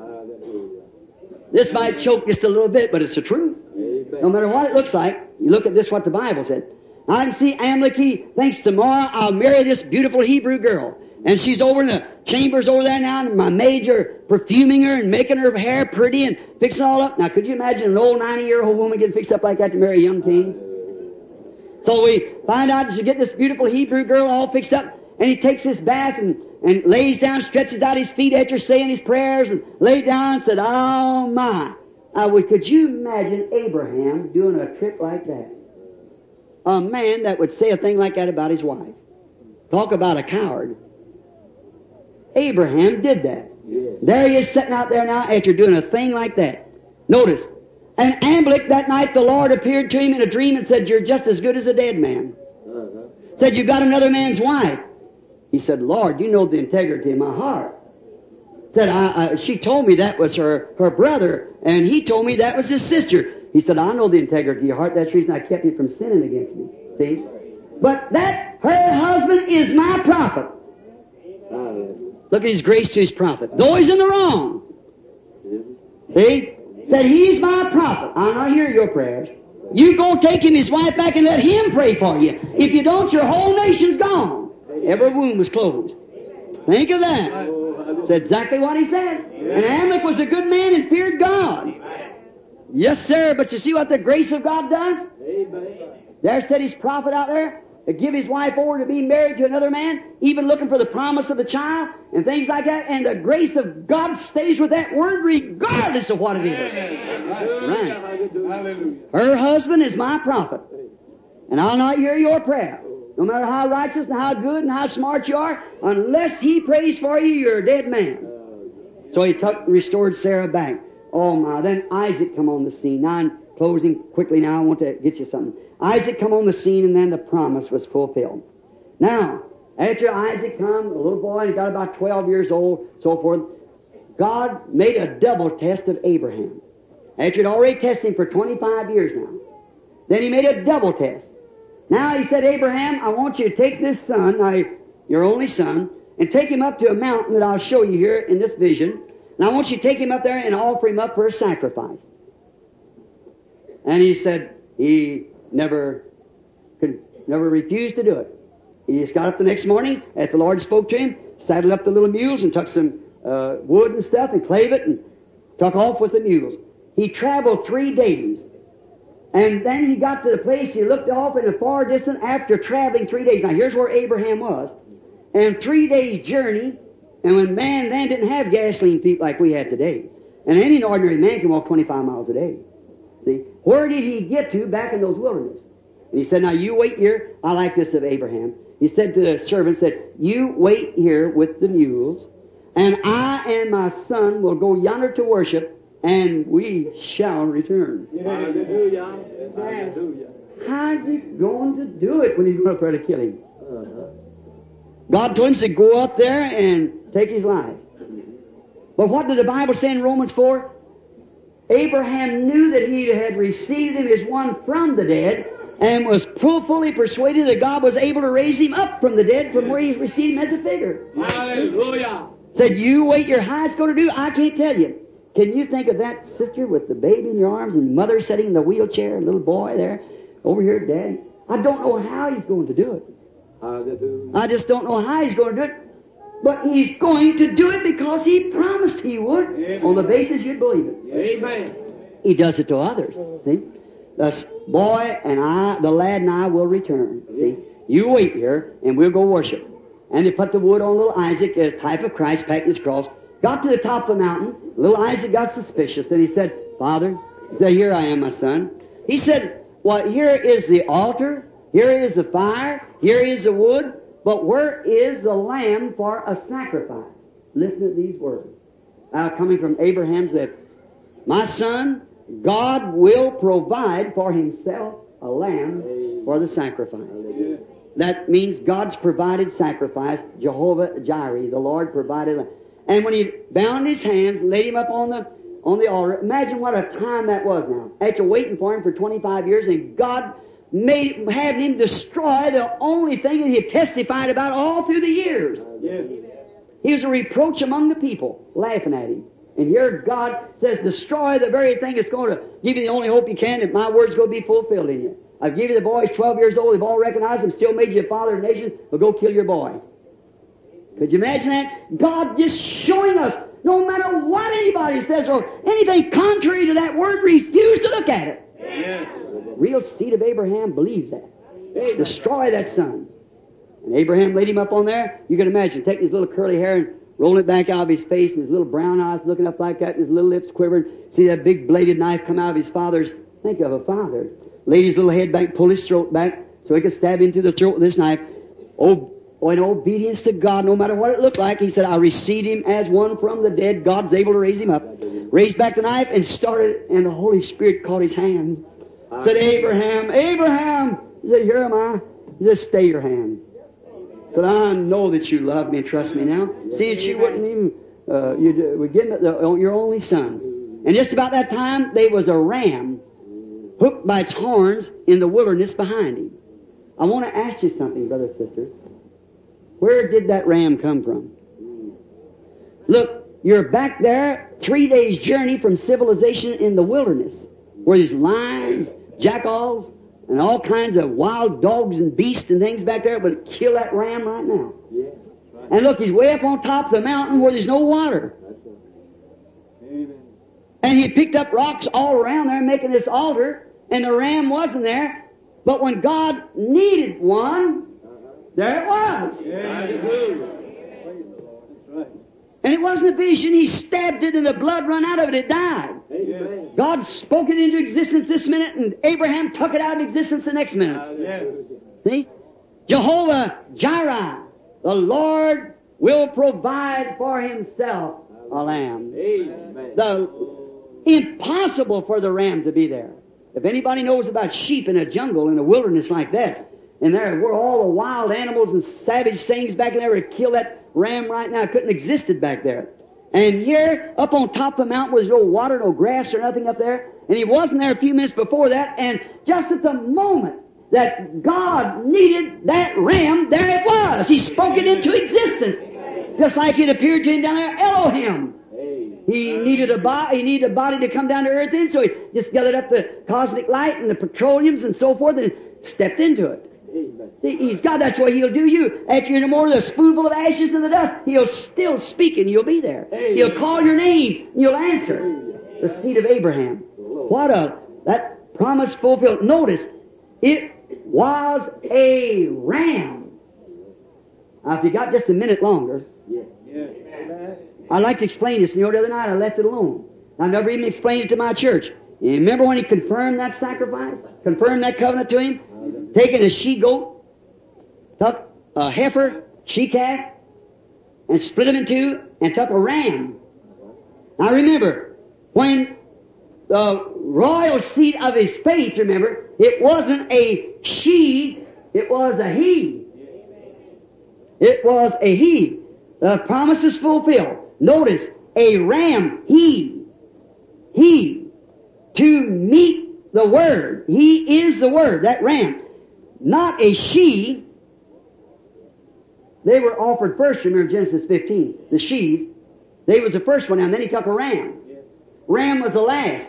This might choke just a little bit, but it's the truth. No matter what it looks like, you look at this, what the Bible said. I can see Amalek, he thinks tomorrow I'll marry this beautiful Hebrew girl. And she's over in the chambers over there now, and my maids are perfuming her and making her hair pretty and fixing it all up. Now, could you imagine an old ninety-year-old woman getting fixed up like that to marry a young king? So we find out to get this beautiful Hebrew girl all fixed up, and he takes his bath and, and lays down, stretches out his feet after saying his prayers, and laid down and said, oh my. I would, could you imagine Abraham doing a trick like that? A man that would say a thing like that about his wife. Talk about a coward. Abraham did that. Yeah. There he is sitting out there now after doing a thing like that. Notice, and Amalek that night the Lord appeared to him in a dream and said, you're just as good as a dead man. Uh-huh. Said, you got another man's wife. He said, Lord, you know the integrity of my heart. Said, I, I, she told me that was her, her brother, and he told me that was his sister. He said, I know the integrity of your heart. That's the reason I kept you from sinning against me. See? But that, her husband is my prophet. Look at his grace to his prophet. Though he's in the wrong. See? Said, he's my prophet. I'll not hear your prayers. You go take him, his wife back, and let him pray for you. If you don't, your whole nation's gone. Every womb was closed. Think of that. That's exactly what he said. And Amalek was a good man and feared God. Yes, sir, but you see what the grace of God does? There said his prophet out there to give his wife over to be married to another man, even looking for the promise of the child and things like that, and the grace of God stays with that word regardless of what it is. Right. Her husband is my prophet, and I'll not hear your prayer. No matter how righteous and how good and how smart you are, unless he prays for you, you're a dead man. So he took and restored Sarah back. Oh my, then Isaac come on the scene. Now I'm closing quickly now, I want to get you something. Isaac come on the scene, and then the promise was fulfilled. Now, after Isaac come, a little boy, he got about twelve years old, so forth, God made a double test of Abraham. After he'd already tested him for twenty-five years now. Then he made a double test. Now he said, Abraham, I want you to take this son, now, your only son, and take him up to a mountain that I'll show you here in this vision. And I want you to take him up there and offer him up for a sacrifice. And he said he never could, never refused to do it. He just got up the next morning, after the Lord spoke to him, saddled up the little mules and took some uh, wood and stuff and clave it and took off with the mules. He traveled three days. And then he got to the place, he looked off in the far distance after traveling three days. Now here's where Abraham was. And three days' journey, and when man then didn't have gasoline feet like we had today. And any ordinary man can walk twenty-five miles a day. See? Where did he get to back in those wilderness? And he said, now you wait here. I like this of Abraham. He said to the servant, said, you wait here with the mules, and I and my son will go yonder to worship, and we shall return. Hallelujah. Hallelujah. How's he going to do it when he's going up there to kill him? God told him to go up there and take his life. But what did the Bible say in Romans four? Abraham knew that he had received him as one from the dead, and was fully persuaded that God was able to raise him up from the dead from where he received him as a figure. Hallelujah. Said, you wait your how it's going to do, I can't tell you. Can you think of that sister with the baby in your arms and mother sitting in the wheelchair, a little boy there, over here, Daddy? I don't know how he's going to do it. Hallelujah. I just don't know how he's going to do it. But he's going to do it because he promised he would. Amen. On the basis you'd believe it. Amen. He does it to others. See? The boy and I, the lad and I will return. See? You wait here and we'll go worship. And they put the wood on little Isaac, a type of Christ, packed his cross. got to the top of the mountain. Little Isaac got suspicious, and he said, Father, he said, here I am, my son. He said, well, here is the altar, here is the fire, here is the wood, but where is the lamb for a sacrifice? Listen to these words. Uh, coming from Abraham's lips. My son, God will provide for himself a lamb for the sacrifice. That means God's provided sacrifice. Jehovah Jireh, the Lord provided lamb. And when he bound his hands, laid him up on the on the altar, imagine what a time that was now. After waiting for him for twenty-five years, and God made having him destroy the only thing that he had testified about all through the years. He was a reproach among the people, laughing at him. And here God says, destroy the very thing that's going to give you the only hope you can that my word's going to be fulfilled in you. I've given you the boy, he's twelve years old, they've all recognized him, still made you a father of nations, but go kill your boy. Could you imagine that? God just showing us, no matter what anybody says or anything contrary to that word, refuse to look at it. Yeah. The real seed of Abraham believes that. Hey, destroy that son. And Abraham laid him up on there. You can imagine taking his little curly hair and rolling it back out of his face, and his little brown eyes looking up like that, and his little lips quivering. See that big bladed knife come out of his father's. Think of a father. Laid his little head back, pulled his throat back, so he could stab him through the throat with this knife. Oh, oh, in obedience to God, no matter what it looked like, he said, I received him as one from the dead. God's able to raise him up. Raised back the knife and started, and the Holy Spirit caught his hand. Said, Abraham, Abraham! He said, here am I. He said, stay your hand. Said, I know that you love me and trust me now. See, she wouldn't even, uh, you would give your only son. And just about that time, there was a ram hooked by its horns in the wilderness behind him. I want to ask you something, brother and sister. Where did that ram come from? Look, you're back there, three days' journey from civilization in the wilderness, where there's lions, jackals, and all kinds of wild dogs and beasts and things back there would kill that ram right now. Yeah, right. And look, he's way up on top of the mountain where there's no water. That's right. Amen. And he picked up rocks all around there making this altar, and the ram wasn't there. But when God needed one, uh-huh. there it was. Yeah, right. And it wasn't a vision. He stabbed it and the blood run out of it. It died. Amen. God spoke it into existence this minute, and Abraham took it out of existence the next minute. Amen. See? Jehovah Jireh, the Lord will provide for himself a lamb. Amen. The impossible for the ram to be there. If anybody knows about sheep in a jungle, in a wilderness like that, and there were all the wild animals and savage things back there to kill that ram right now, couldn't existed back there. And here, up on top of the mountain, was no water, no grass, or nothing up there. And he wasn't there a few minutes before that. And just at the moment that God needed that ram, there it was. He spoke it into existence, just like it appeared to him down there, Elohim. He needed a body. He needed a body to come down to earth in, so he just gathered up the cosmic light and the petroleums and so forth, and stepped into it. See, he's God. That's what he'll do you. After you're no more than a spoonful of ashes in the dust, he'll still speak and you'll be there. He'll call your name and you'll answer. The seed of Abraham. What a, that promise fulfilled. Notice, it was a ram. Now, if you got just a minute longer, I'd like to explain this. You know, the other night I left it alone. I never even explained it to my church. You remember when he confirmed that sacrifice? Confirmed that covenant to him? Taking a she-goat, took a heifer, she-calf, and split them in two, and took a ram. Now remember, when the royal seed of his faith, remember, it wasn't a she, it was a he. It was a he. The promise is fulfilled. Notice, a ram, he, he, to meet the Word. He is the Word, that ram. Not a she. They were offered first, remember Genesis fifteen. The sheaves. They was the first one, and then he took a ram. Ram was the last.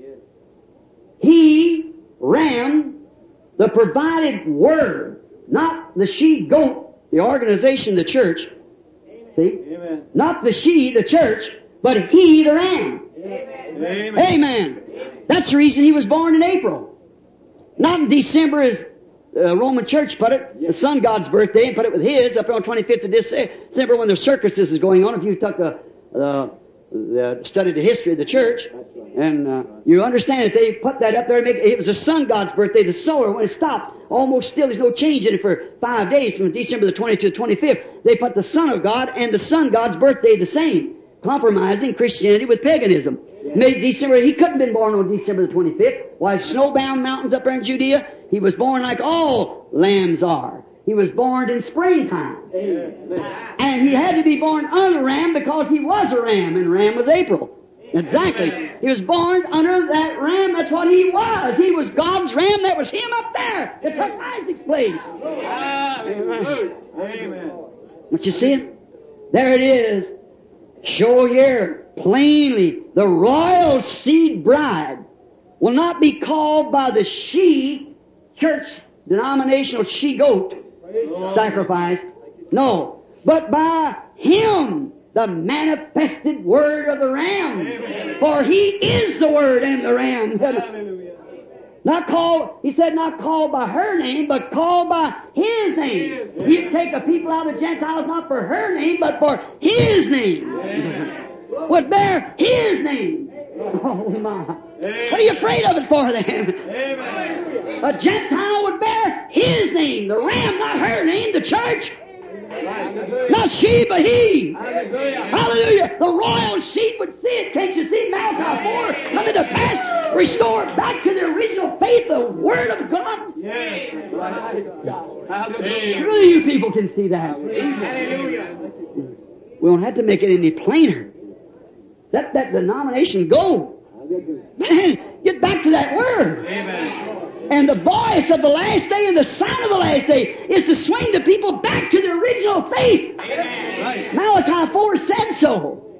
He, ram, the provided Word, not the she-goat, the organization, the church. See? Amen. Not the she, the church, but he, the ram. Amen. Amen. That's the reason he was born in April. Not in December as the Roman Church put it, the sun god's birthday, and put it with his up on twenty-fifth of December when the circuses is going on. If you took a, uh, the studied the history of the church, and uh, you understand that they put that up there. And make, it was the sun god's birthday. The solar, when it stopped, almost still, there's no change in it for five days from December the twentieth to the twenty-fifth. They put the Son of God and the sun god's birthday the same, compromising Christianity with paganism. Made December. He couldn't have been born on December the twenty-fifth. Why, snowbound mountains up there in Judea? He was born like all lambs are. He was born in springtime. And he had to be born under a ram because he was a ram, and ram was April. Exactly. He was born under that ram. That's what he was. He was God's ram. That was him up there that took Isaac's place. Amen. Don't you see it? There it is. Show here plainly the royal seed bride will not be called by the she church denominational she goat sacrifice. No, but by him, the manifested word of the Ram. Amen. For he is the word and the Ram. Hallelujah. Not called, he said, not called by her name, but called by his name. Amen. He'd take a people out of the Gentiles not for her name, but for his name. Amen. Would bear his name. Oh my. Amen. What are you afraid of it for then? Amen. A Gentile would bear his name, the Ram, not her name, the church. Not she, but he. Hallelujah. Hallelujah. The royal seed would see it. Can't you see Malachi four coming to pass? Restore back to the original faith, the Word of God. Yes. Surely you people can see that. Hallelujah. We don't have to make it any plainer. Let that denomination go. Man, get back to that Word. Amen. And the voice of the last day and the sign of the last day is to swing the people back to the original faith. Amen. Malachi four said so.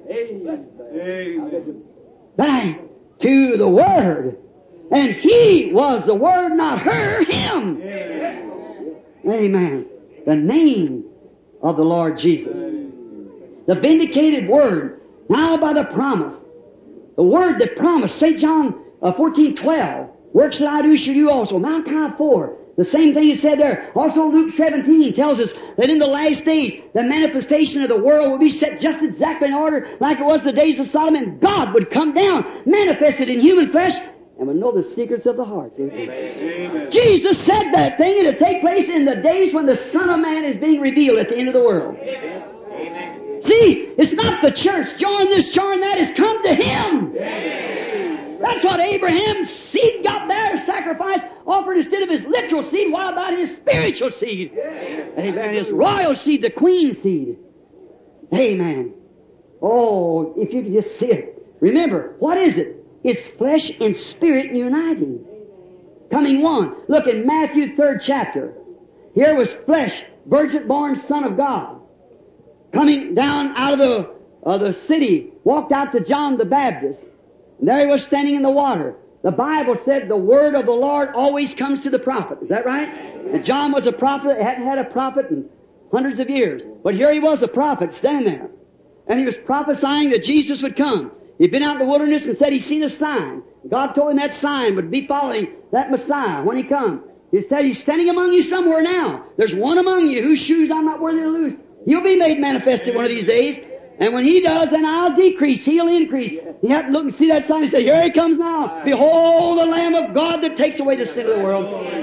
Amen. Back to the Word. And he was the Word, not her, him. Amen. Amen. The name of the Lord Jesus. The vindicated Word. Now by the promise. The Word that promised. Saint John uh, fourteen twelve. Works that I do should you also. Malachi four. The same thing is said there. Also Luke seventeen tells us that in the last days, the manifestation of the world will be set just exactly in order like it was the days of Sodom, and God would come down, manifested in human flesh, and would know the secrets of the heart. Amen. Jesus said that thing, and it would take place in the days when the Son of Man is being revealed at the end of the world. Amen. See, it's not the church. Join this, join that. It's come to Him. Amen. That's what Abraham's seed got there, sacrifice offered instead of his literal seed. What about his spiritual seed? Amen. His royal seed, the queen seed. Amen. Oh, if you could just see it. Remember, what is it? It's flesh and spirit uniting. Coming one. Look in Matthew third chapter. Here was flesh, virgin born Son of God. Coming down out of the, uh, the city, walked out to John the Baptist. And there he was standing in the water. The Bible said the word of the Lord always comes to the prophet. Is that right? And John was a prophet, hadn't had a prophet in hundreds of years. But here he was, a prophet, standing there. And he was prophesying that Jesus would come. He'd been out in the wilderness and said he'd seen a sign. God told him that sign would be following that Messiah when he comes. He said, he's standing among you somewhere now. There's one among you whose shoes I'm not worthy to loose. He'll be made manifested one of these days. And when he does, then I'll decrease, he'll increase. You have to look and see that sign and say, here he comes now. Behold the Lamb of God that takes away the sin of the world.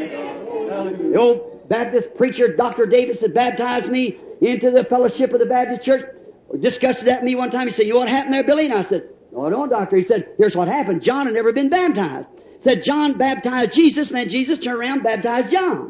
The old Baptist preacher, Doctor Davis, that baptized me into the fellowship of the Baptist Church, discussed that with me one time. He said, you know what happened there, Billy? And I said, no, no, Doctor. He said, here's what happened. John had never been baptized. He said, John baptized Jesus, and then Jesus turned around and baptized John.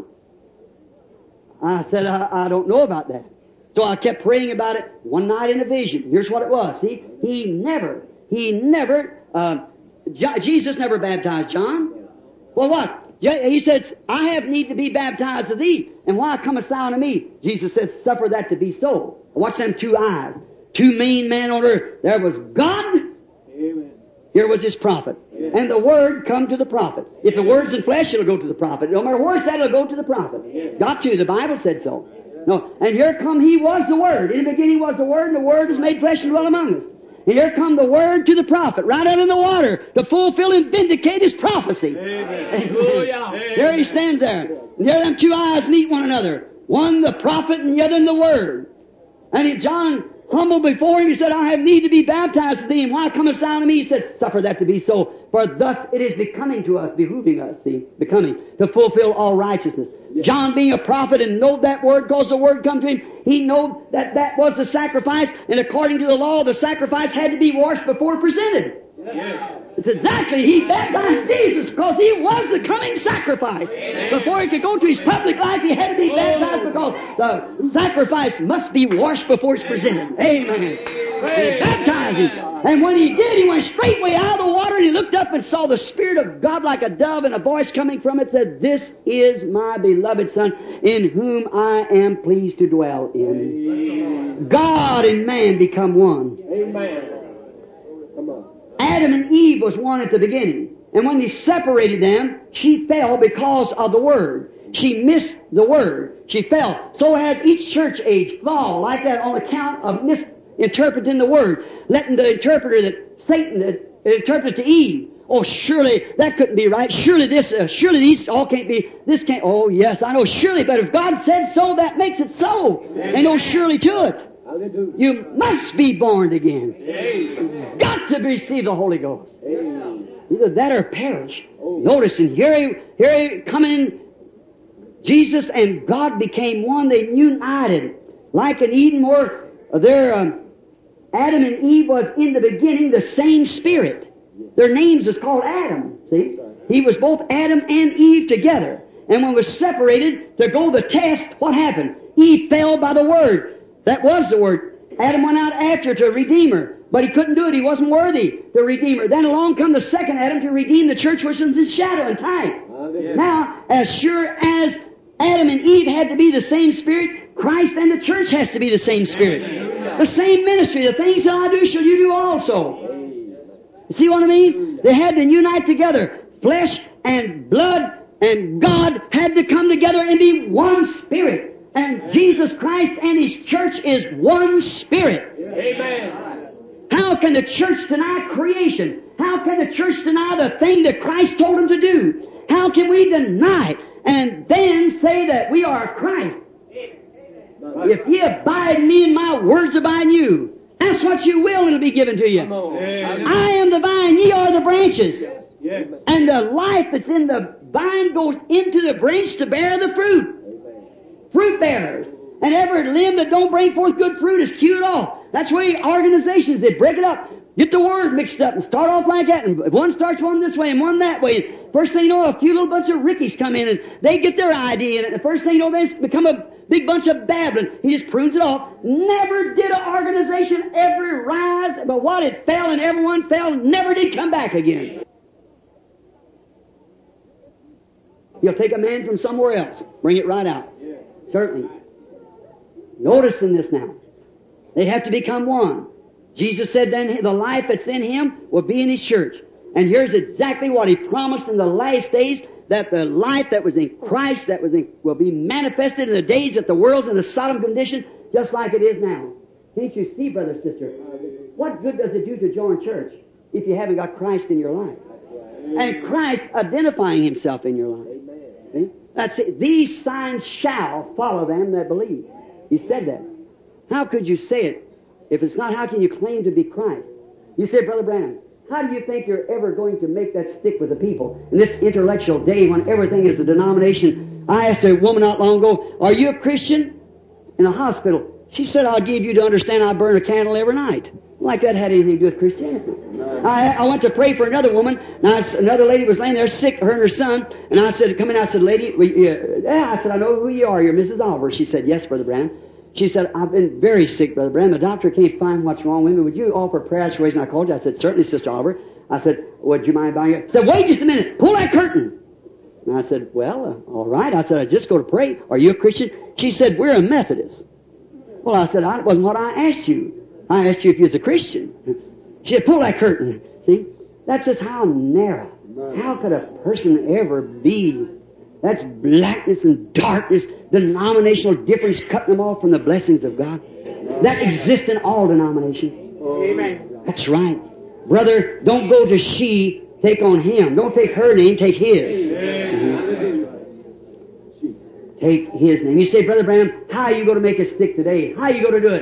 I said, I, I don't know about that. So I kept praying about it one night in a vision. Here's what it was. See, he never, he never, uh, J- Jesus never baptized John. Well, what? He said, I have need to be baptized of thee. And why comest thou unto me? Jesus said, suffer that to be so. Watch them two eyes. Two main men on earth. There was God. Amen. Here was his prophet. Amen. And the word come to the prophet. If the word's in flesh, it'll go to the prophet. No matter where it's at, it'll go to the prophet. It's got to. The Bible said so. No, and here come he was the Word. In the beginning was the Word, and the Word was made flesh and dwelt among us. And here come the Word to the prophet, right out in the water, to fulfill and vindicate his prophecy. Amen. Amen. There he stands there. And there them two eyes meet one another. One the prophet and the other the Word. And John humbled before him. He said, I have need to be baptized of thee. And why comest thou to me? He said, suffer that to be so. For thus it is becoming to us, behooving us, see, becoming, to fulfill all righteousness. Yes. John being a prophet and know that word, because the word come to him, he know that that was the sacrifice. And according to the law, the sacrifice had to be washed before presented. Yes. It's exactly, he baptized Jesus because he was the coming sacrifice. Amen. Before he could go to his public life, he had to be baptized because the sacrifice must be washed before it's presented. Amen. And he baptized him. And when he did, he went straightway out of the water and he looked up and saw the Spirit of God like a dove, and a voice coming from it said, this is my beloved Son in whom I am pleased to dwell in. Amen. God and man become one. Amen. Come on. Adam and Eve was one at the beginning. And when he separated them, she fell because of the Word. She missed the Word. She fell. So has each church age fall like that on account of misinterpreting the Word. Letting the interpreter that Satan had interpreted to Eve. Oh, surely that couldn't be right. Surely this, uh, surely these all can't be, this can't, oh yes, I know surely, but if God said so, that makes it so. Ain't no surely to it. You must be born again. Amen. Got to receive the Holy Ghost. Amen. Either that or perish. Oh. Notice, and here he, here he coming in, Jesus and God became one. They united. Like in Eden where there, um, Adam and Eve was in the beginning the same spirit. Their names was called Adam. See? He was both Adam and Eve together. And when it was separated to go the test, what happened? Eve fell by the Word. That was the Word. Adam went out after to redeem her, but he couldn't do it. He wasn't worthy to redeem her. Then along come the second Adam to redeem the church, which was in shadow and type. Amen. Now, as sure as Adam and Eve had to be the same Spirit, Christ and the church has to be the same Spirit. Amen. The same ministry. The things that I do shall you do also. Amen. See what I mean? They had to unite together. Flesh and blood and God had to come together and be one Spirit. And Jesus Christ and His church is one Spirit. Amen. How can the church deny creation? How can the church deny the thing that Christ told them to do? How can we deny it and then say that we are Christ? If ye abide in me and my words abide in you, that's what you will, and it'll be given to you. I am the vine, ye are the branches. And the life that's in the vine goes into the branch to bear the fruit. Fruit bearers. And every limb that don't bring forth good fruit is hewed off. That's why organizations, they break it up, get the word mixed up and start off like that. And one starts one this way and one that way. And first thing you know, a few little bunch of rickies come in and they get their idea in it. And the first thing you know, they become a big bunch of babbling. He just prunes it off. Never did an organization ever rise, but what it fell and everyone fell, never did come back again. You'll take a man from somewhere else, bring it right out. Certainly. Notice in this now. They have to become one. Jesus said then the life that's in Him will be in His church. And here's exactly what He promised in the last days, that the life that was in Christ that was in, will be manifested in the days that the world's in a Sodom condition, just like it is now. Can't you see, brother, sister? What good does it do to join church if you haven't got Christ in your life? And Christ identifying Himself in your life. See? That's it. These signs shall follow them that believe. He said that. How could you say it if it's not? How can you claim to be Christ? You say, Brother Branham, how do you think you're ever going to make that stick with the people in this intellectual day when everything is a denomination? I asked a woman not long ago, are you a Christian? In a hospital. She said, I'll give you to understand I burn a candle every night. Like that had anything to do with Christianity. I, I went to pray for another woman. Now, another lady was laying there sick, her and her son. And I said, come in. I said, lady, we, uh, yeah. I said, I know who you are. You're Missus Oliver. She said, yes, Brother Branham. She said, I've been very sick, Brother Branham. The doctor can't find what's wrong with me. Would you offer prayer? That's the reason I called you. I said, certainly, Sister Oliver. I said, would you mind buying it? She said, wait just a minute. Pull that curtain. And I said, well, uh, all right. I said, I just go to pray. Are you a Christian? She said, we're a Methodist. Well, I said, that wasn't what I asked you. I asked you if you was a Christian. She said, pull that curtain. See? That's just how narrow. How could a person ever be? That's blackness and darkness, denominational difference, cutting them off from the blessings of God. That exists in all denominations. Amen. That's right. Brother, don't go to she, take on him. Don't take her name, take his. Mm-hmm. Take his name. You say, Brother Branham, how are you going to make it stick today? How are you going to do it?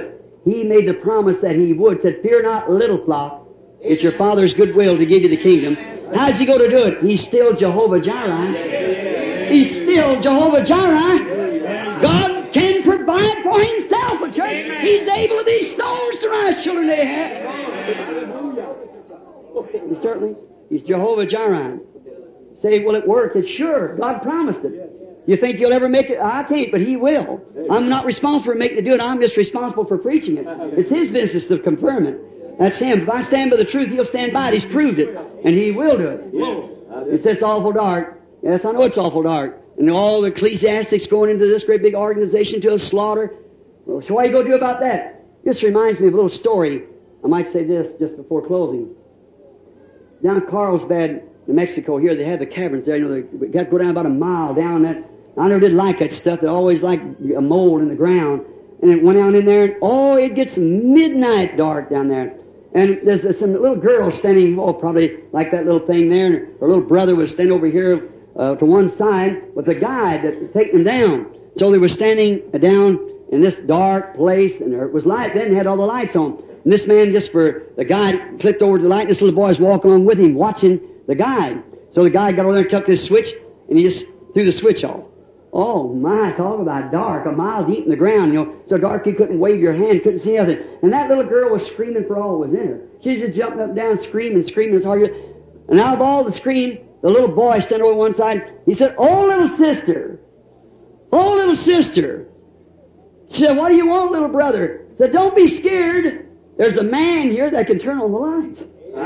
He made the promise that He would. Said, fear not, little flock. It's your Father's good will to give you the kingdom. How's He going to do it? He's still Jehovah Jireh. He's still Jehovah Jireh. God can provide for Himself, a church. He's able of these stones to rise children to Ahab. He certainly, He's Jehovah Jireh. Say, will it work? It's sure. God promised it. You think you'll ever make it? I can't, but He will. I'm not responsible for making it do it. I'm just responsible for preaching it. It's His business to confirm it. That's Him. If I stand by the truth, He'll stand by it. He's proved it. And He will do it. He said it's awful dark. Yes, I know it's awful dark. And all the ecclesiastics going into this great big organization to a slaughter. Well, so what are you going to do about that? This reminds me of a little story. I might say this just before closing. Down in Carlsbad, New Mexico, here they have the caverns there. You know, they got to go down about a mile down that. I never did like that stuff. They always like a mold in the ground. And it went down in there, and oh, it gets midnight dark down there. And there's, there's some little girl standing, oh, probably like that little thing there, and her little brother was standing over here uh, to one side with a guide that was taking them down. So they were standing down in this dark place, and there was light. Then had all the lights on. And this man, just for the guide, clicked over to the light, and this little boy was walking along with him, watching the guide. So the guide got over there and took this switch, and he just threw the switch off. Oh my, talk about dark, a mile deep in the ground, you know, so dark you couldn't wave your hand, couldn't see nothing. And that little girl was screaming for all that was in her. She was just jumping up and down, screaming, screaming as hard as... And out of all the scream, the little boy standing over one side, he said, "Oh, little sister! Oh, little sister!" She said, "What do you want, little brother?" He said, "Don't be scared. There's a man here that can turn on the lights."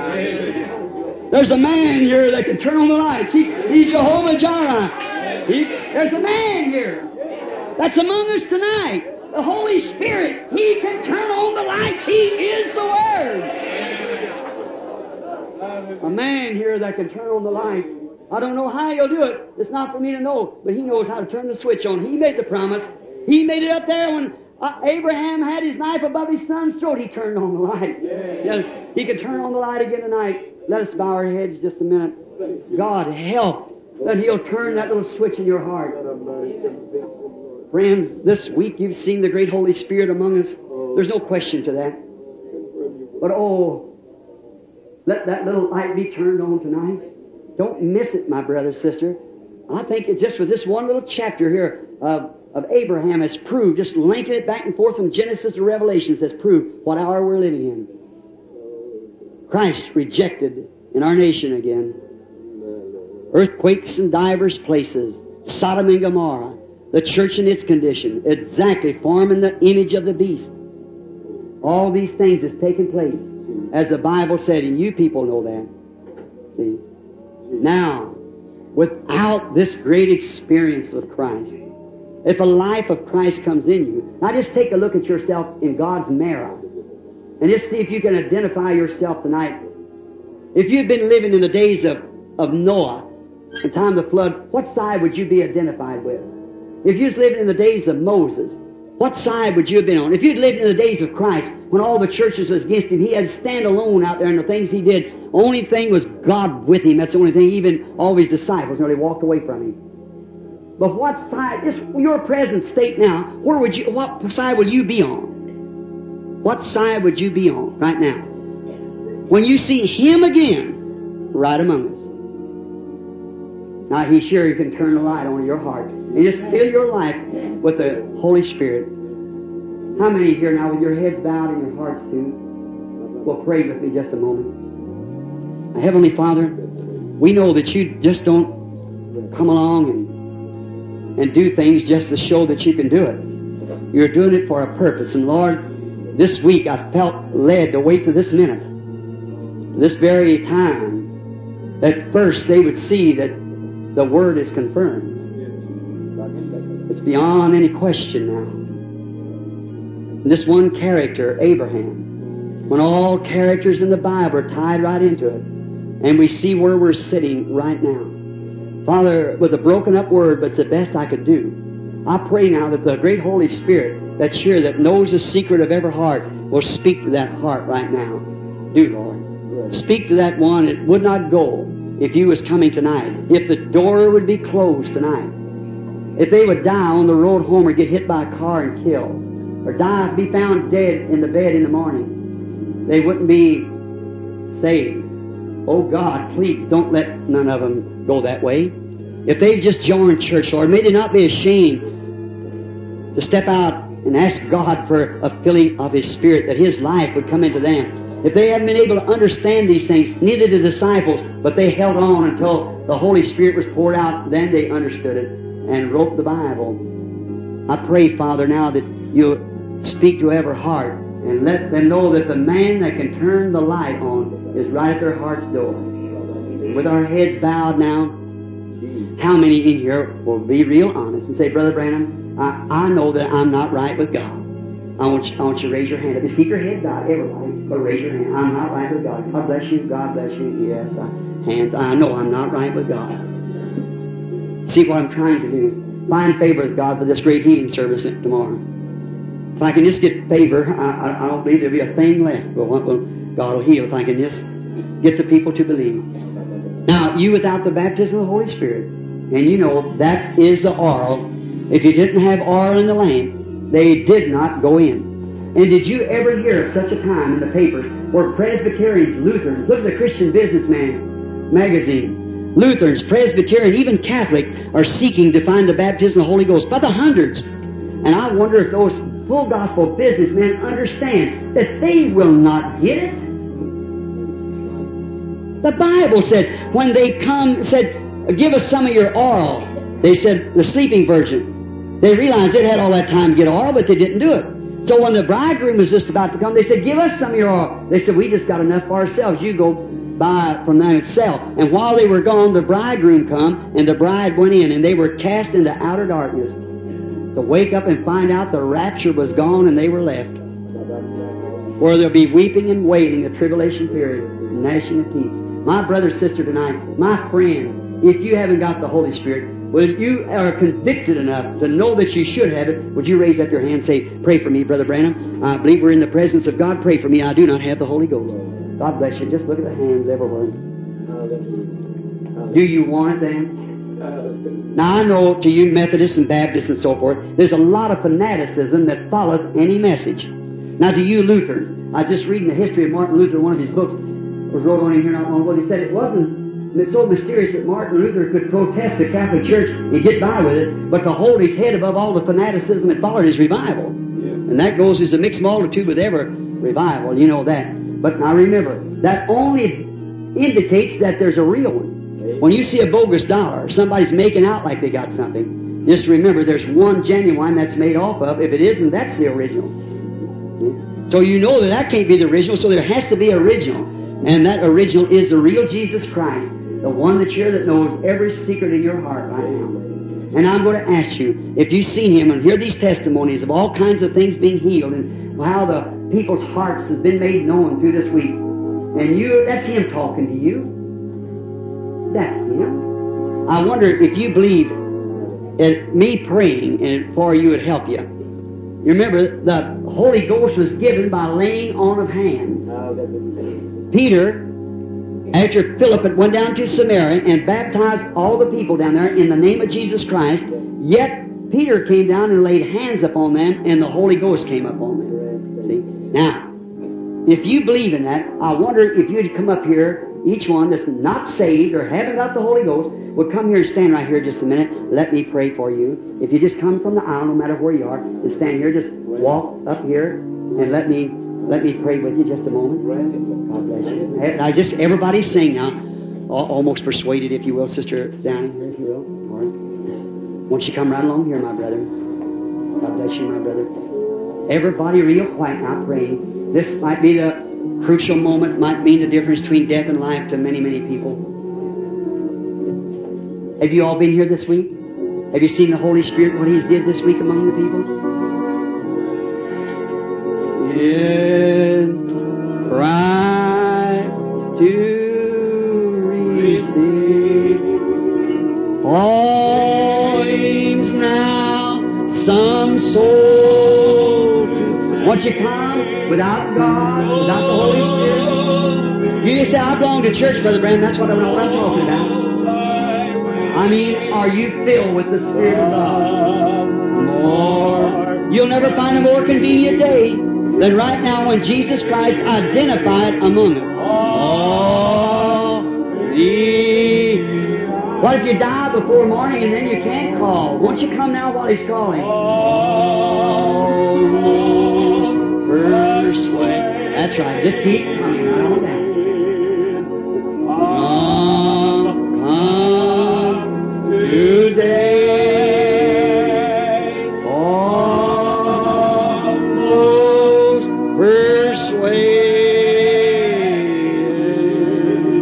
There's a man here that can turn on the lights. He, he's Jehovah Jireh. He, there's a man here that's among us tonight. The Holy Spirit. He can turn on the lights. He is the Word. A man here that can turn on the lights. I don't know how He'll do it. It's not for me to know. But He knows how to turn the switch on. He made the promise. He made it up there when uh, Abraham had his knife above his son's throat. He turned on the light. Yeah, He can turn on the light again tonight. Let us bow our heads just a minute. God help that He'll turn that little switch in your heart. Friends, this week you've seen the great Holy Spirit among us. There's no question to that. But oh, let that little light be turned on tonight. Don't miss it, my brother, sister. I think it just with this one little chapter here of, of Abraham has proved, just linking it back and forth from Genesis to Revelation, has proved what hour we're living in. Christ rejected in our nation again. Earthquakes in divers places. Sodom and Gomorrah. The church in its condition. Exactly forming the image of the beast. All these things has taken place. As the Bible said, and you people know that. See? Now, without this great experience with Christ, if a life of Christ comes in you, now just take a look at yourself in God's mirror. And just see if you can identify yourself tonight. If you'd been living in the days of, of Noah, the time of the flood, what side would you be identified with? If you was living in the days of Moses, what side would you have been on? If you'd lived in the days of Christ, when all the churches was against Him, He had to stand alone out there in the things He did. Only thing was God with Him. That's the only thing. Even all of His disciples nearly walked away from Him. But what side, this, your present state now, where would you, what side will you be on? What side would you be on right now? When you see Him again, right among us. Now He's sure He can turn the light on your heart. And just fill your life with the Holy Spirit. How many here now with your heads bowed and your hearts too will pray with me just a moment? Now, Heavenly Father, we know that You just don't come along and, and do things just to show that You can do it. You're doing it for a purpose. And Lord, this week I felt led to wait to this minute, this very time, that first they would see that the Word is confirmed. It's beyond any question now. And this one character, Abraham, when all characters in the Bible are tied right into it, and we see where we're sitting right now. Father, with a broken up word, but it's the best I could do, I pray now that the great Holy Spirit that's here, that knows the secret of every heart, will speak to that heart right now. Do, Lord. Speak to that one that would not go if You was coming tonight. If the door would be closed tonight. If they would die on the road home or get hit by a car and killed. or die, be found dead in the bed in the morning, they wouldn't be saved. Oh God, please don't let none of them go that way. If they've just joined church, Lord, may they not be ashamed to step out and ask God for a filling of His Spirit, that His life would come into them. If they haven't been able to understand these things, neither the disciples, but they held on until the Holy Spirit was poured out, then they understood it and wrote the Bible. I pray, Father, now that You'll speak to every heart and let them know that the man that can turn the light on is right at their heart's door. With our heads bowed now, how many in here will be real honest and say, Brother Branham, I, I know that I'm not right with God. I want, you, I want you to raise your hand up. Just keep your head bowed, everybody, but raise your hand. I'm not right with God. God bless you. God bless you. Yes, I, hands. I know I'm not right with God. See what I'm trying to do. Find favor with God for this great healing service tomorrow. If I can just get favor, I, I, I don't believe there'll be a thing left. But what will, God will heal if I can just get the people to believe. Now, you without the baptism of the Holy Spirit, and you know that is the oil. If you didn't have oil in the lamp, they did not go in. And did you ever hear of such a time in the papers where Presbyterians, Lutherans, look at the Christian Businessman's magazine, Lutherans, Presbyterian, even Catholic are seeking to find the baptism of the Holy Ghost by the hundreds. And I wonder if those full gospel businessmen understand that they will not get it. The Bible said when they come, said, give us some of your oil. They said, the sleeping virgin. They realized they had all that time to get oil, but they didn't do it. So when the bridegroom was just about to come, they said, give us some of your oil. They said, we just got enough for ourselves. You go buy from them itself. And while they were gone, the bridegroom come, and the bride went in, and they were cast into outer darkness to wake up and find out the rapture was gone and they were left. Where there'll be weeping and wailing, a tribulation period, and gnashing of teeth. My brother, sister tonight, my friend, if you haven't got the Holy Spirit, well, if you are convicted enough to know that you should have it, would you raise up your hand and say, pray for me, Brother Branham. I believe we're in the presence of God. Pray for me. I do not have the Holy Ghost. God bless you. Just look at the hands everywhere. Do you want it then? Now I know to you Methodists and Baptists and so forth, there's a lot of fanaticism that follows any message. Now to you Lutherans, I was just reading the history of Martin Luther, one of his books was wrote on him here not long ago. He said it wasn't so mysterious that Martin Luther could protest the Catholic Church and get by with it, but to hold his head above all the fanaticism that followed his revival. Yeah. And that goes as a mixed multitude with every revival, you know that. But now remember, that only indicates that there's a real one. When you see a bogus dollar, or somebody's making out like they got something, just remember there's one genuine that's made off of. If it isn't, that's the original. So you know that that can't be the original, so there has to be original. And that original is the real Jesus Christ, the one that's here that knows every secret in your heart right now. And I'm going to ask you, if you've seen Him and hear these testimonies of all kinds of things being healed and how the people's hearts has been made known through this week, and you, that's Him talking to you. That's Him. I wonder if you believe in me praying and for you would help you. You remember, the Holy Ghost was given by laying on of hands. Peter, after Philip went down to Samaria and baptized all the people down there in the name of Jesus Christ, yet Peter came down and laid hands upon them and the Holy Ghost came upon them. See? Now, if you believe in that, I wonder if you'd come up here, each one that's not saved or haven't got the Holy Ghost, would come here and stand right here just a minute. Let me pray for you. If you just come from the aisle, no matter where you are, and stand here, just walk up here and let me let me pray with you just a moment. God bless you. I just everybody sing now. Almost persuaded, if you will, Sister down here, if you will. All right. Won't you come right along here, my brother? God bless you, my brother. Everybody real quiet now praying. This might be the crucial moment, might mean the difference between death and life to many, many people. Have you all been here this week? Have you seen the Holy Spirit, what He's did this week among the people? In Christ to receive all aims now some soul to... Won't you come without God, without the Holy Spirit? You just say, I belong to church, Brother Branham. That's what, I know what I'm talking about. I mean, are you filled with the Spirit of God? More. You'll never find a more convenient day than right now when Jesus Christ identified among us. All these. What if you die before morning and then you can't call? Won't you come now while He's calling? Almost persuaded. That's right. Just keep coming right on down. Come, come today. Almost persuaded.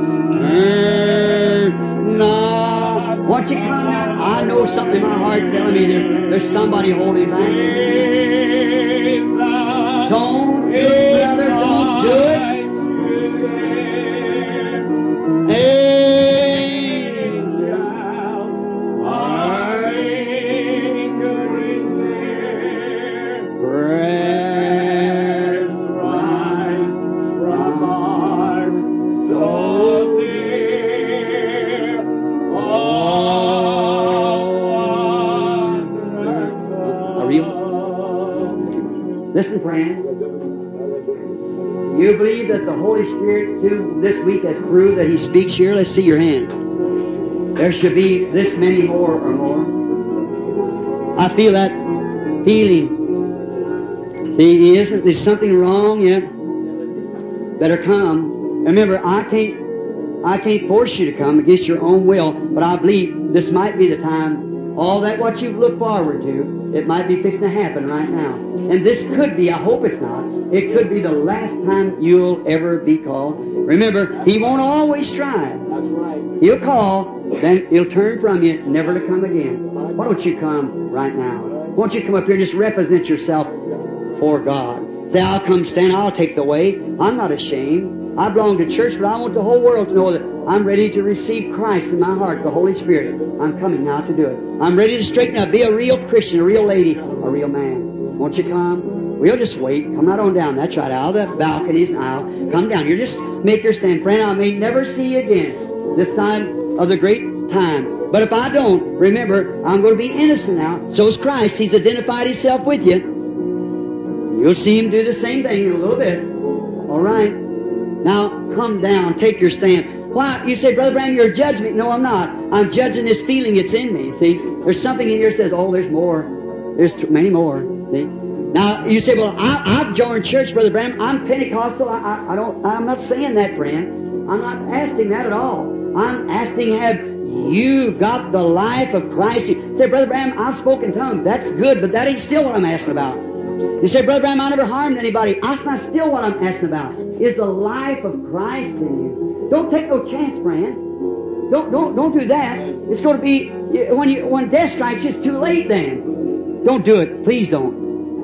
Turn not. Won't you come now? I know something in my heart telling me there's, there's somebody holding back. Don't do it, brother. Don't do it. Angels are lingering there. Prayers rise from hearts so dear. All are real? Listen, friend. You believe that the Holy Spirit, too, this week has proved that He speaks here? Let's see your hand. There should be this many more or more. I feel that feeling. See, isn't there's something wrong yet? Better come. Remember, I can't, I can't force you to come against your own will, but I believe this might be the time. All that what you've looked forward to, it might be fixing to happen right now. And this could be, I hope it's not, it could be the last time you'll ever be called. Remember, He won't always try. That's right. He'll call, then He'll turn from you, never to come again. Why don't you come right now? Why don't you come up here and just represent yourself for God? Say, I'll come stand, I'll take the way. I'm not ashamed. I belong to church, but I want the whole world to know that I'm ready to receive Christ in my heart, the Holy Spirit. I'm coming now to do it. I'm ready to straighten up, be a real Christian, a real lady, a real man. Won't you come? We'll just wait. Come right on down. That's right. Out of the balconies and aisle. Come down. You just make your stand. Friend, I may never see you again this side of the great time. But if I don't, remember, I'm going to be innocent now. So is Christ. He's identified Himself with you. You'll see Him do the same thing in a little bit. All right. Now, come down. Take your stand. Why? You say, Brother Branham, you're judging me. No, I'm not. I'm judging this feeling that's in me. See? There's something in here that says, oh, there's more. There's many more. See? Now, you say, well, I, I've joined church, Brother Branham. I'm Pentecostal. I, I, I don't, I'm not saying that, friend. I'm not asking that at all. I'm asking, have you got the life of Christ? You say, Brother Branham, I've spoken tongues. That's good, but that ain't still what I'm asking about. You say, Brother Branham, I never harmed anybody. That's not still what I'm asking about. Is the life of Christ in you? Don't take no chance, friend. Don't, don't, don't do that. It's going to be, when you, when death strikes you, it's too late then. Don't do it. Please don't.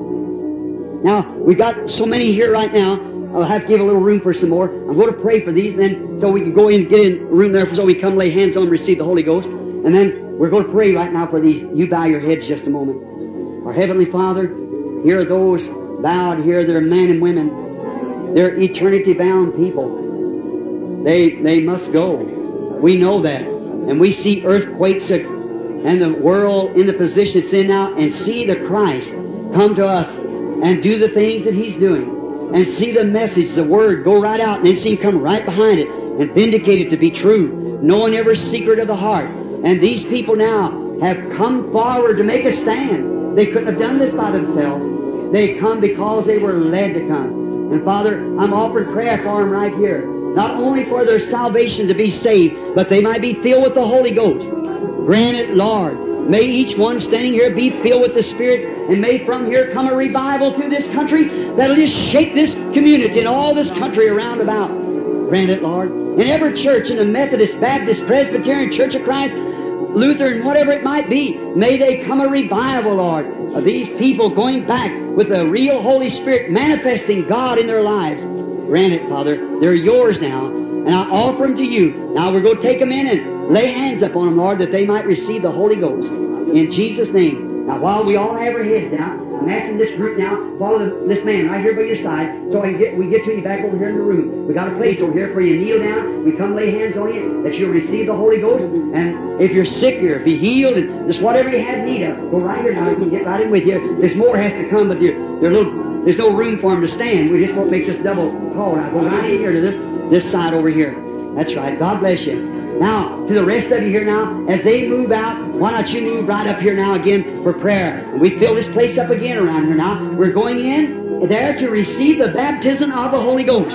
Now, we've got so many here right now. I'll have to give a little room for some more. I'm going to pray for these, and then so we can go in and get in room there so we come lay hands on them, receive the Holy Ghost. And then we're going to pray right now for these. You bow your heads just a moment. Our Heavenly Father, here are those bowed here. They're men and women. They're eternity-bound people. They they must go. We know that. And we see earthquakes and the world in the position it's in now, and see the Christ come to us and do the things that He's doing. And see the message, the Word, go right out, and then see Him come right behind it and vindicate it to be true, knowing every secret of the heart. And these people now have come forward to make a stand. They couldn't have done this by themselves. They come because they were led to come. And Father, I'm offering prayer for them right here. Not only for their salvation to be saved, but they might be filled with the Holy Ghost. Grant it, Lord. May each one standing here be filled with the Spirit, and may from here come a revival through this country that'll just shake this community and all this country around about. Grant it, Lord. In every church, in the Methodist, Baptist, Presbyterian, Church of Christ, Lutheran, whatever it might be, may they come a revival, Lord, of these people going back with the real Holy Spirit manifesting God in their lives. Grant it, Father. They're yours now, and I offer them to you. Now we're going to take them in and lay hands upon them, Lord, that they might receive the Holy Ghost. In Jesus' name. Now while we all have our heads down, I'm asking this group now, follow the, this man right here by your side, so I can get, we get to you back over here in the room. We got a place over here for you. Kneel down. We come lay hands on you, that you'll receive the Holy Ghost. And if you're sick or be healed, and just whatever you have need of, go right here now. We can get right in with you. There's more has to come, but you're, you're a little, there's no room for them to stand. We just won't make this double call. Now go right in here to this, this side over here. That's right. God bless you. Now, to the rest of you here now, as they move out, why don't you move right up here now again for prayer? We fill this place up again around here now. We're going in there to receive the baptism of the Holy Ghost.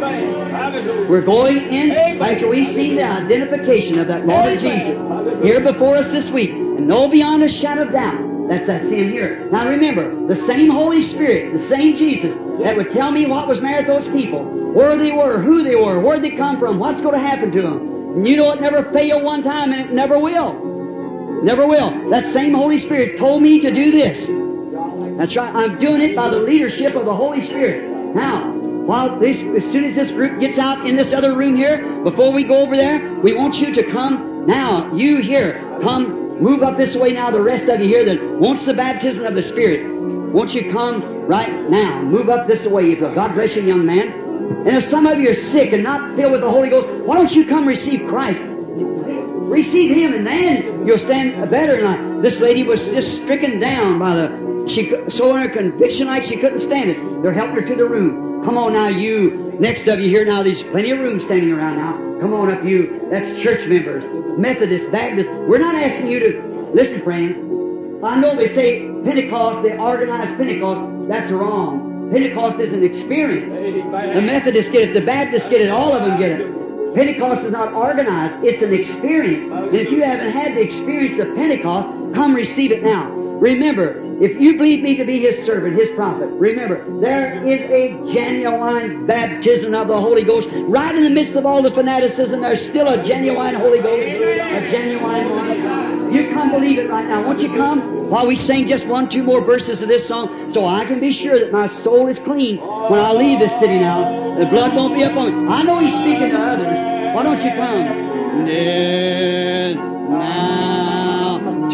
Amen. We're going in after we've seen the identification of that Lord Jesus here before us this week. And know beyond a shadow of doubt that's that's Him here. Now remember, the same Holy Spirit, the same Jesus that would tell me what was married those people, where they were, who they were, where they come from, what's going to happen to them. And you know it never failed one time, and it never will. Never will. That same Holy Spirit told me to do this. That's right. I'm doing it by the leadership of the Holy Spirit. Now, while this, as soon as this group gets out in this other room here, before we go over there, we want you to come now. You here, come, move up this way now. The rest of you here that wants the baptism of the Spirit, won't you come right now? Move up this way. If God bless you, young man. And if some of you are sick and not filled with the Holy Ghost, why don't you come receive Christ? Receive Him, and then you'll stand better. Like this lady was just stricken down by the, she so in her conviction like she couldn't stand it. They helped her to the room. Come on now, you next of you here now. There's plenty of room standing around now. Come on up, you. That's church members, Methodist, Baptist. We're not asking you to listen, friends. I know they say Pentecost, they organize Pentecost. That's wrong. Pentecost is an experience. The Methodists get it, the Baptists get it, all of them get it. Pentecost is not organized, it's an experience. And if you haven't had the experience of Pentecost, come receive it now. Remember, if you believe me to be His servant, His prophet, remember, there is a genuine baptism of the Holy Ghost. Right in the midst of all the fanaticism, there's still a genuine Holy Ghost, a genuine one. You come believe it right now. Won't you come while we sing just one, two more verses of this song, so I can be sure that my soul is clean when I leave this city now. The blood won't be up on me. I know He's speaking to others. Why don't you come? Then, now,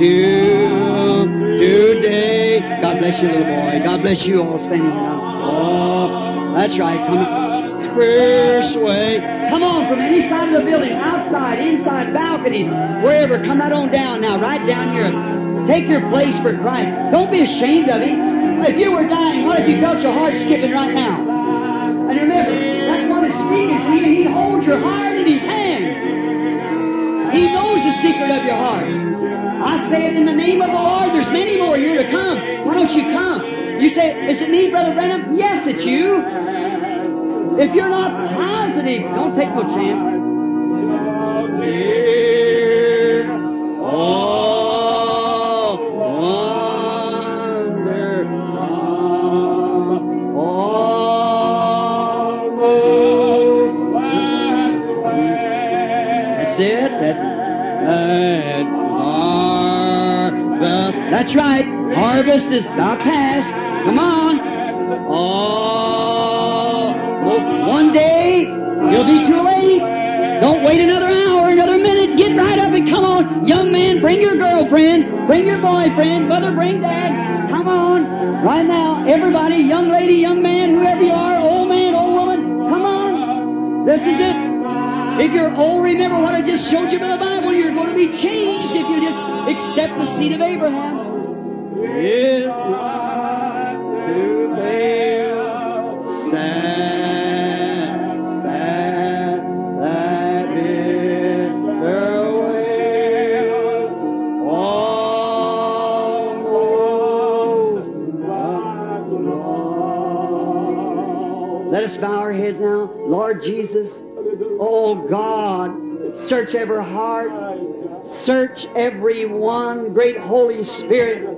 to, today. God bless you, little boy. God bless you all standing now. Oh, that's right. Come on. First way. Come on from any side of the building, outside, inside, balconies, wherever. Come right on down now, right down here. Take your place for Christ. Don't be ashamed of Him. If you were dying, what if you felt your heart skipping right now? And remember, that one is speaking to you. He holds your heart in His hand. He knows the secret of your heart. I say it in the name of the Lord. There's many more here to come. Why don't you come? You say, is it me, Brother Branham? Yes, it's you. If you're not positive, don't take no chance. Dear, oh, wonder, that's it. That's, that harvest. That's right. Harvest is about past. Come on. Oh, well, one day you'll be too late. Don't wait another hour, another minute. Get right up and come on. Young man, bring your girlfriend. Bring your boyfriend. Mother, bring dad. Come on. Right now, everybody, young lady, young man, whoever you are, old man, old woman, come on. This is it. If you're old, remember what I just showed you by the Bible. You're going to be changed if you just accept the seed of Abraham. Is not to fail. Sad, sad, that is the way. Almost. Let us bow our heads now. Lord Jesus, oh God, search every heart. Search every one, great Holy Spirit.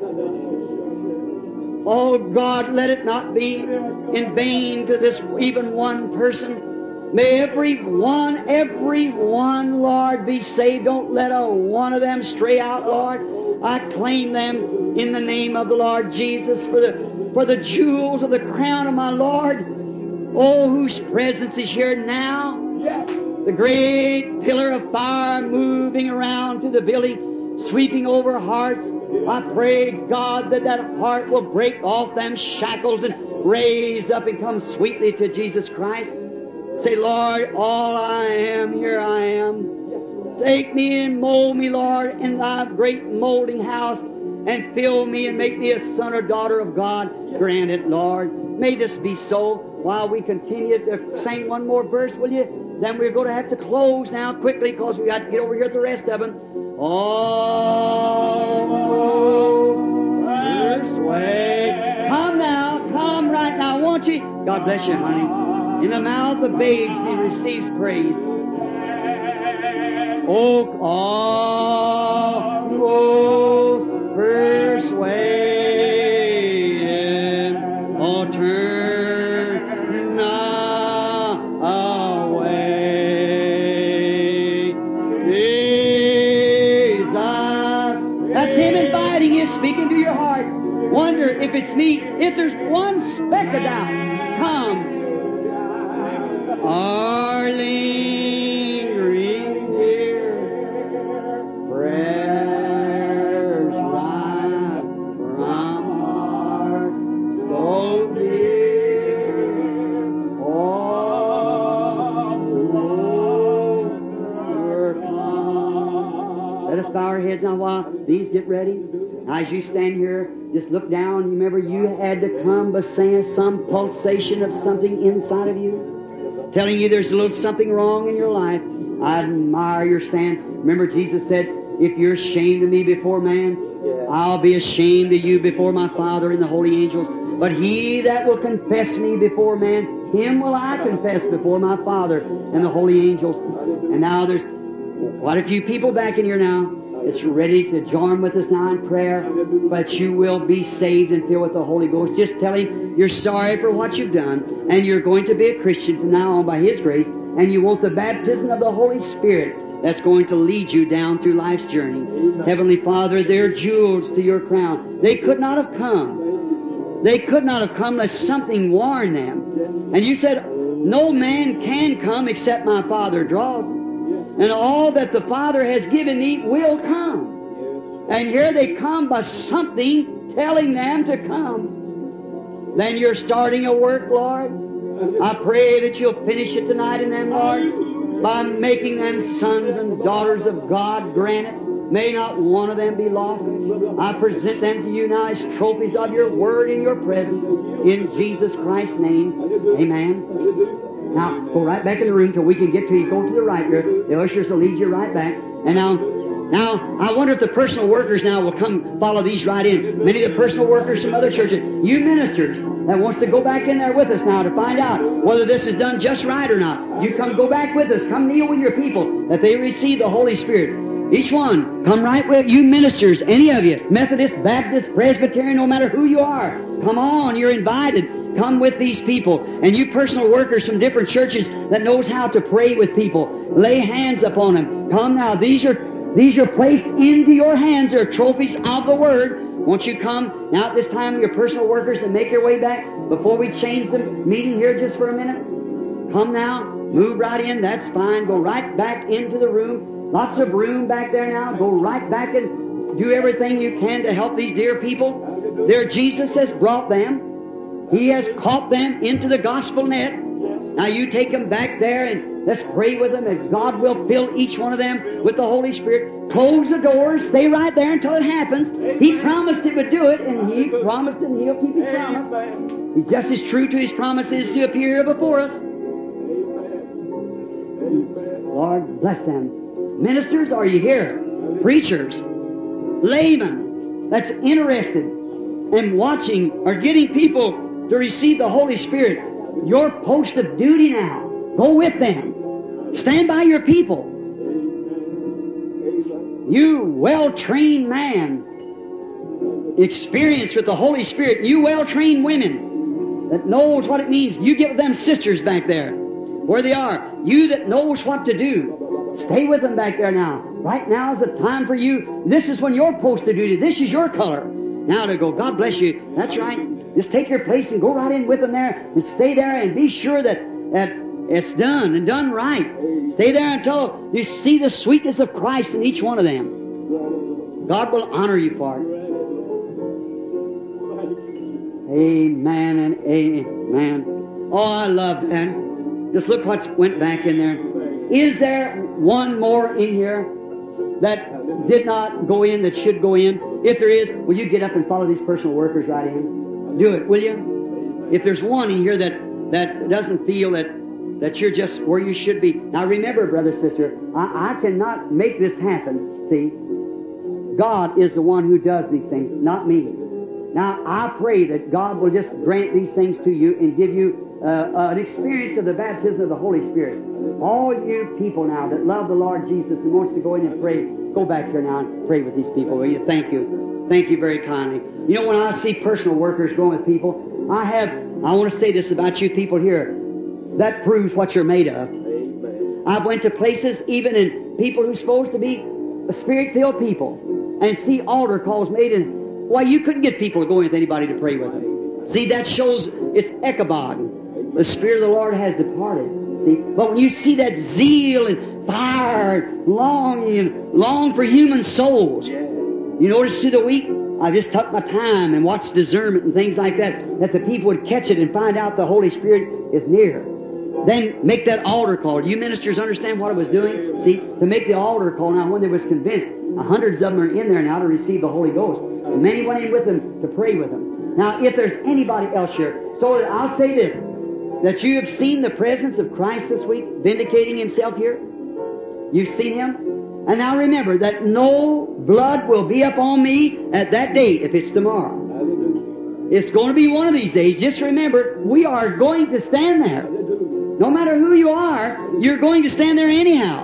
Oh God, let it not be in vain to this even one person. May every one, every one, Lord, be saved. Don't let a one of them stray out, Lord. I claim them in the name of the Lord Jesus for the, for the jewels of the crown of my Lord. Oh, whose presence is here now. The great pillar of fire moving around through the building, sweeping over hearts. I pray, God, that that heart will break off them shackles and raise up and come sweetly to Jesus Christ. Say, Lord, all I am, here I am. Take me and mold me, Lord, in thy great molding house, and fill me and make me a son or daughter of God. Grant it, Lord. May this be so. While we continue to sing one more verse, will you? Then we're going to have to close now quickly because we got to get over here at the rest of them. Oh, this way. Come now, come right now, won't you? God bless you, honey. In the mouth of babes he receives praise. Oh, oh, persuade, oh, turn not away. Jesus, that's Him inviting you, speaking to your heart. Wonder if it's me, if there's one speck of doubt, come. Our lingering here, prayers rise from heart so dear. Oh, Lord, come. Let us bow our heads now while these get ready. As you stand here, just look down. You remember you had to come by saying some pulsation of something inside of you, telling you there's a little something wrong in your life. I admire your stand. Remember Jesus said, if you're ashamed of me before man, I'll be ashamed of you before my Father and the holy angels. But he that will confess me before man, him will I confess before my Father and the holy angels. And now there's quite a few people back in here now that's ready to join with us now in prayer, but you will be saved and filled with the Holy Ghost. Just tell Him you're sorry for what you've done, and you're going to be a Christian from now on by His grace, and you want the baptism of the Holy Spirit that's going to lead you down through life's journey. Heavenly Father, they're jewels to your crown. They could not have come. They could not have come unless something warned them. And you said, no man can come except my Father draws him. And all that the Father has given me will come. And here they come by something telling them to come. Then you're starting a work, Lord. I pray that you'll finish it tonight in them, Lord, by making them sons and daughters of God. Grant it. May not one of them be lost. I present them to you now as trophies of your word in your presence. In Jesus Christ's name, amen. Now, go right back in the room till we can get to you. Go to the right there. The ushers will lead you right back. And now, now, I wonder if the personal workers now will come follow these right in. Many of the personal workers from other churches, you ministers that wants to go back in there with us now to find out whether this is done just right or not. You come go back with us. Come kneel with your people that they receive the Holy Spirit. Each one, come right with you ministers, any of you, Methodist, Baptist, Presbyterian, no matter who you are. Come on, you're invited. Come with these people. And you personal workers from different churches that knows how to pray with people. Lay hands upon them. Come now. These are these are placed into your hands. They're trophies of the Word. Won't you come now at this time, your personal workers, and make your way back before we change the meeting here just for a minute? Come now. Move right in. That's fine. Go right back into the room. Lots of room back there now. Go right back and do everything you can to help these dear people. There Jesus has brought them. He has caught them into the gospel net. Now you take them back there and let's pray with them and God will fill each one of them with the Holy Spirit. Close the doors. Stay right there until it happens. He promised He would do it, and He promised it, and He'll keep His promise. He's just as true to His promises to appear here before us. Lord, bless them. Ministers, are you here? Preachers, laymen that's interested and watching or getting people to receive the Holy Spirit. Your post of duty now. Go with them. Stand by your people. You well-trained man, experienced with the Holy Spirit, you well-trained women that knows what it means. You get with them sisters back there where they are. You that knows what to do. Stay with them back there now. Right now is the time for you. This is when you're post of duty. This is your color. Now to go, God bless you. That's right. Just take your place and go right in with them there and stay there and be sure that, that it's done and done right. Stay there until you see the sweetness of Christ in each one of them. God will honor you for it. Amen and amen. Oh, I love that. Just look what went back in there. Is there one more in here that did not go in that should go in? If there is, will you get up and follow these personal workers right in? Do it, will you? If there's one in here that, that doesn't feel that, that you're just where you should be. Now remember, brother, sister, I, I cannot make this happen, see. God is the one who does these things, not me. Now, I pray that God will just grant these things to you and give you uh, uh, an experience of the baptism of the Holy Spirit. All you people now that love the Lord Jesus and wants to go in and pray, go back here now and pray with these people, will you? Thank you. Thank you very kindly. You know, when I see personal workers going with people, I have, I want to say this about you people here. That proves what you're made of. I've went to places, even in people who're supposed to be Spirit-filled people, and see altar calls made in. Why, you couldn't get people to go with anybody to pray with them. See, that shows it's Ichabod. The Spirit of the Lord has departed. See, but when you see that zeal and fire, longing, and long for human souls, you notice through the week, I just took my time and watched discernment and things like that, that the people would catch it and find out the Holy Spirit is near. Then make that altar call. Do you ministers understand what I was doing? See, to make the altar call now, when they was convinced, hundreds of them are in there now to receive the Holy Ghost. Many went in with them to pray with them. Now, if there's anybody else here, so I'll say this, that you have seen the presence of Christ this week, vindicating Himself here. You've seen Him. And now remember that no blood will be upon me at that day if it's tomorrow. It's going to be one of these days. Just remember, we are going to stand there. No matter who you are, you're going to stand there anyhow.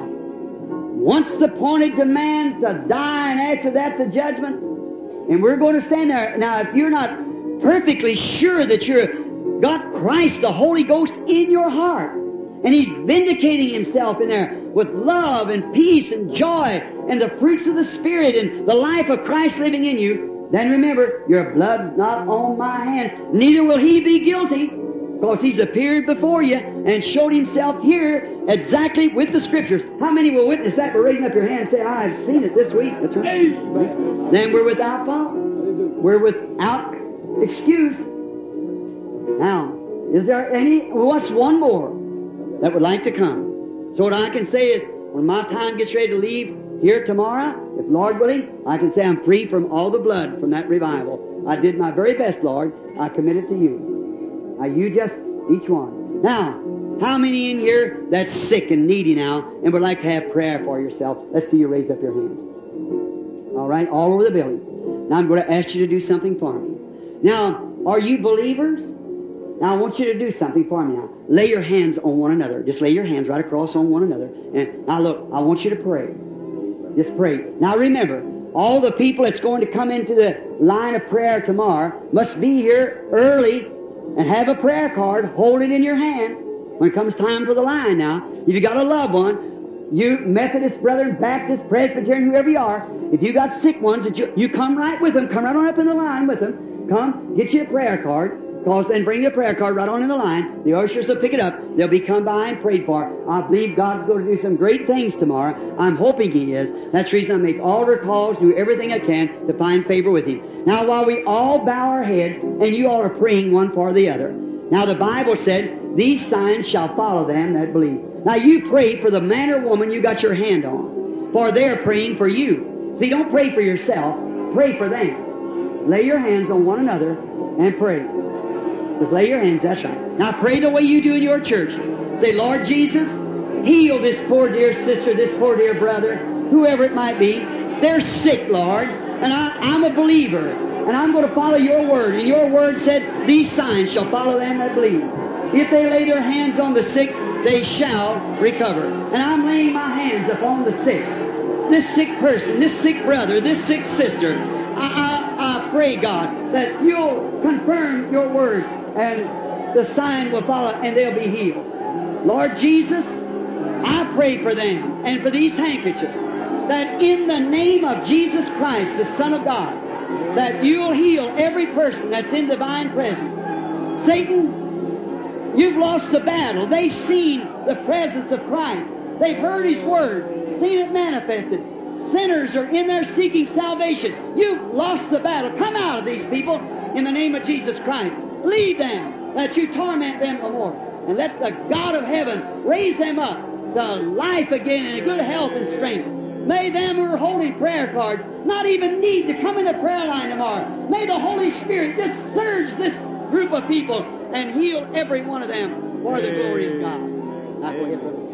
Once appointed to man to die, and after that the judgment. And we're going to stand there. Now, if you're not perfectly sure that you've got Christ, the Holy Ghost, in your heart, and He's vindicating Himself in there with love and peace and joy and the fruits of the Spirit and the life of Christ living in you, then remember, your blood's not on my hand. Neither will He be guilty, because He's appeared before you and showed Himself here exactly with the Scriptures. How many will witness that by raising up your hand and say, I've seen it this week? That's right. Then we're without fault. We're without excuse. Now, is there any, what's one more that would like to come? So what I can say is, when my time gets ready to leave here tomorrow, if Lord willing, I can say I'm free from all the blood from that revival. I did my very best, Lord. I commit it to you. Now, you just, each one. Now, how many in here that's sick and needy now and would like to have prayer for yourself? Let's see you raise up your hands. All right, all over the building. Now I'm going to ask you to do something for me. Now, are you believers? Now I want you to do something for me now. Lay your hands on one another. Just lay your hands right across on one another. And now look, I want you to pray. Just pray. Now remember, all the people that's going to come into the line of prayer tomorrow must be here early and have a prayer card. Hold it in your hand when it comes time for the line now. If you got a loved one, you Methodist, Brethren, Baptist, Presbyterian, whoever you are, if you got sick ones, that you, you come right with them. Come right on up in the line with them. Come, get you a prayer card. Cause then bring the prayer card right on in the line. The ushers will pick it up. They'll be come by and prayed for. I believe God's going to do some great things tomorrow. I'm hoping He is. That's the reason I make altar calls, do everything I can to find favor with Him. Now while we all bow our heads, and you all are praying one for the other. Now the Bible said, these signs shall follow them that believe. Now you pray for the man or woman you got your hand on. For they're praying for you. See, don't pray for yourself. Pray for them. Lay your hands on one another and pray. Just lay your hands, that's right. Now pray the way you do in your church. Say, Lord Jesus, heal this poor dear sister, this poor dear brother, whoever it might be. They're sick, Lord, and I, I'm a believer, and I'm going to follow your word. And your word said, these signs shall follow them that believe. If they lay their hands on the sick, they shall recover. And I'm laying my hands upon the sick. This sick person, this sick brother, this sick sister. I, I, I pray, God, that you'll confirm your word and the sign will follow and they'll be healed. Lord Jesus, I pray for them and for these handkerchiefs that in the name of Jesus Christ, the Son of God, that you'll heal every person that's in divine presence. Satan, you've lost the battle. They've seen the presence of Christ. They've heard His word, seen it manifested. Sinners are in there seeking salvation. You've lost the battle. Come out of these people. in the name of Jesus Christ. Lead them, that you torment them no more. And let the God of heaven raise them up to life again in good health and strength. May them who are holding prayer cards not even need to come in the prayer line tomorrow. May the Holy Spirit just surge this group of people and heal every one of them for the glory of God. Now go ahead, brother.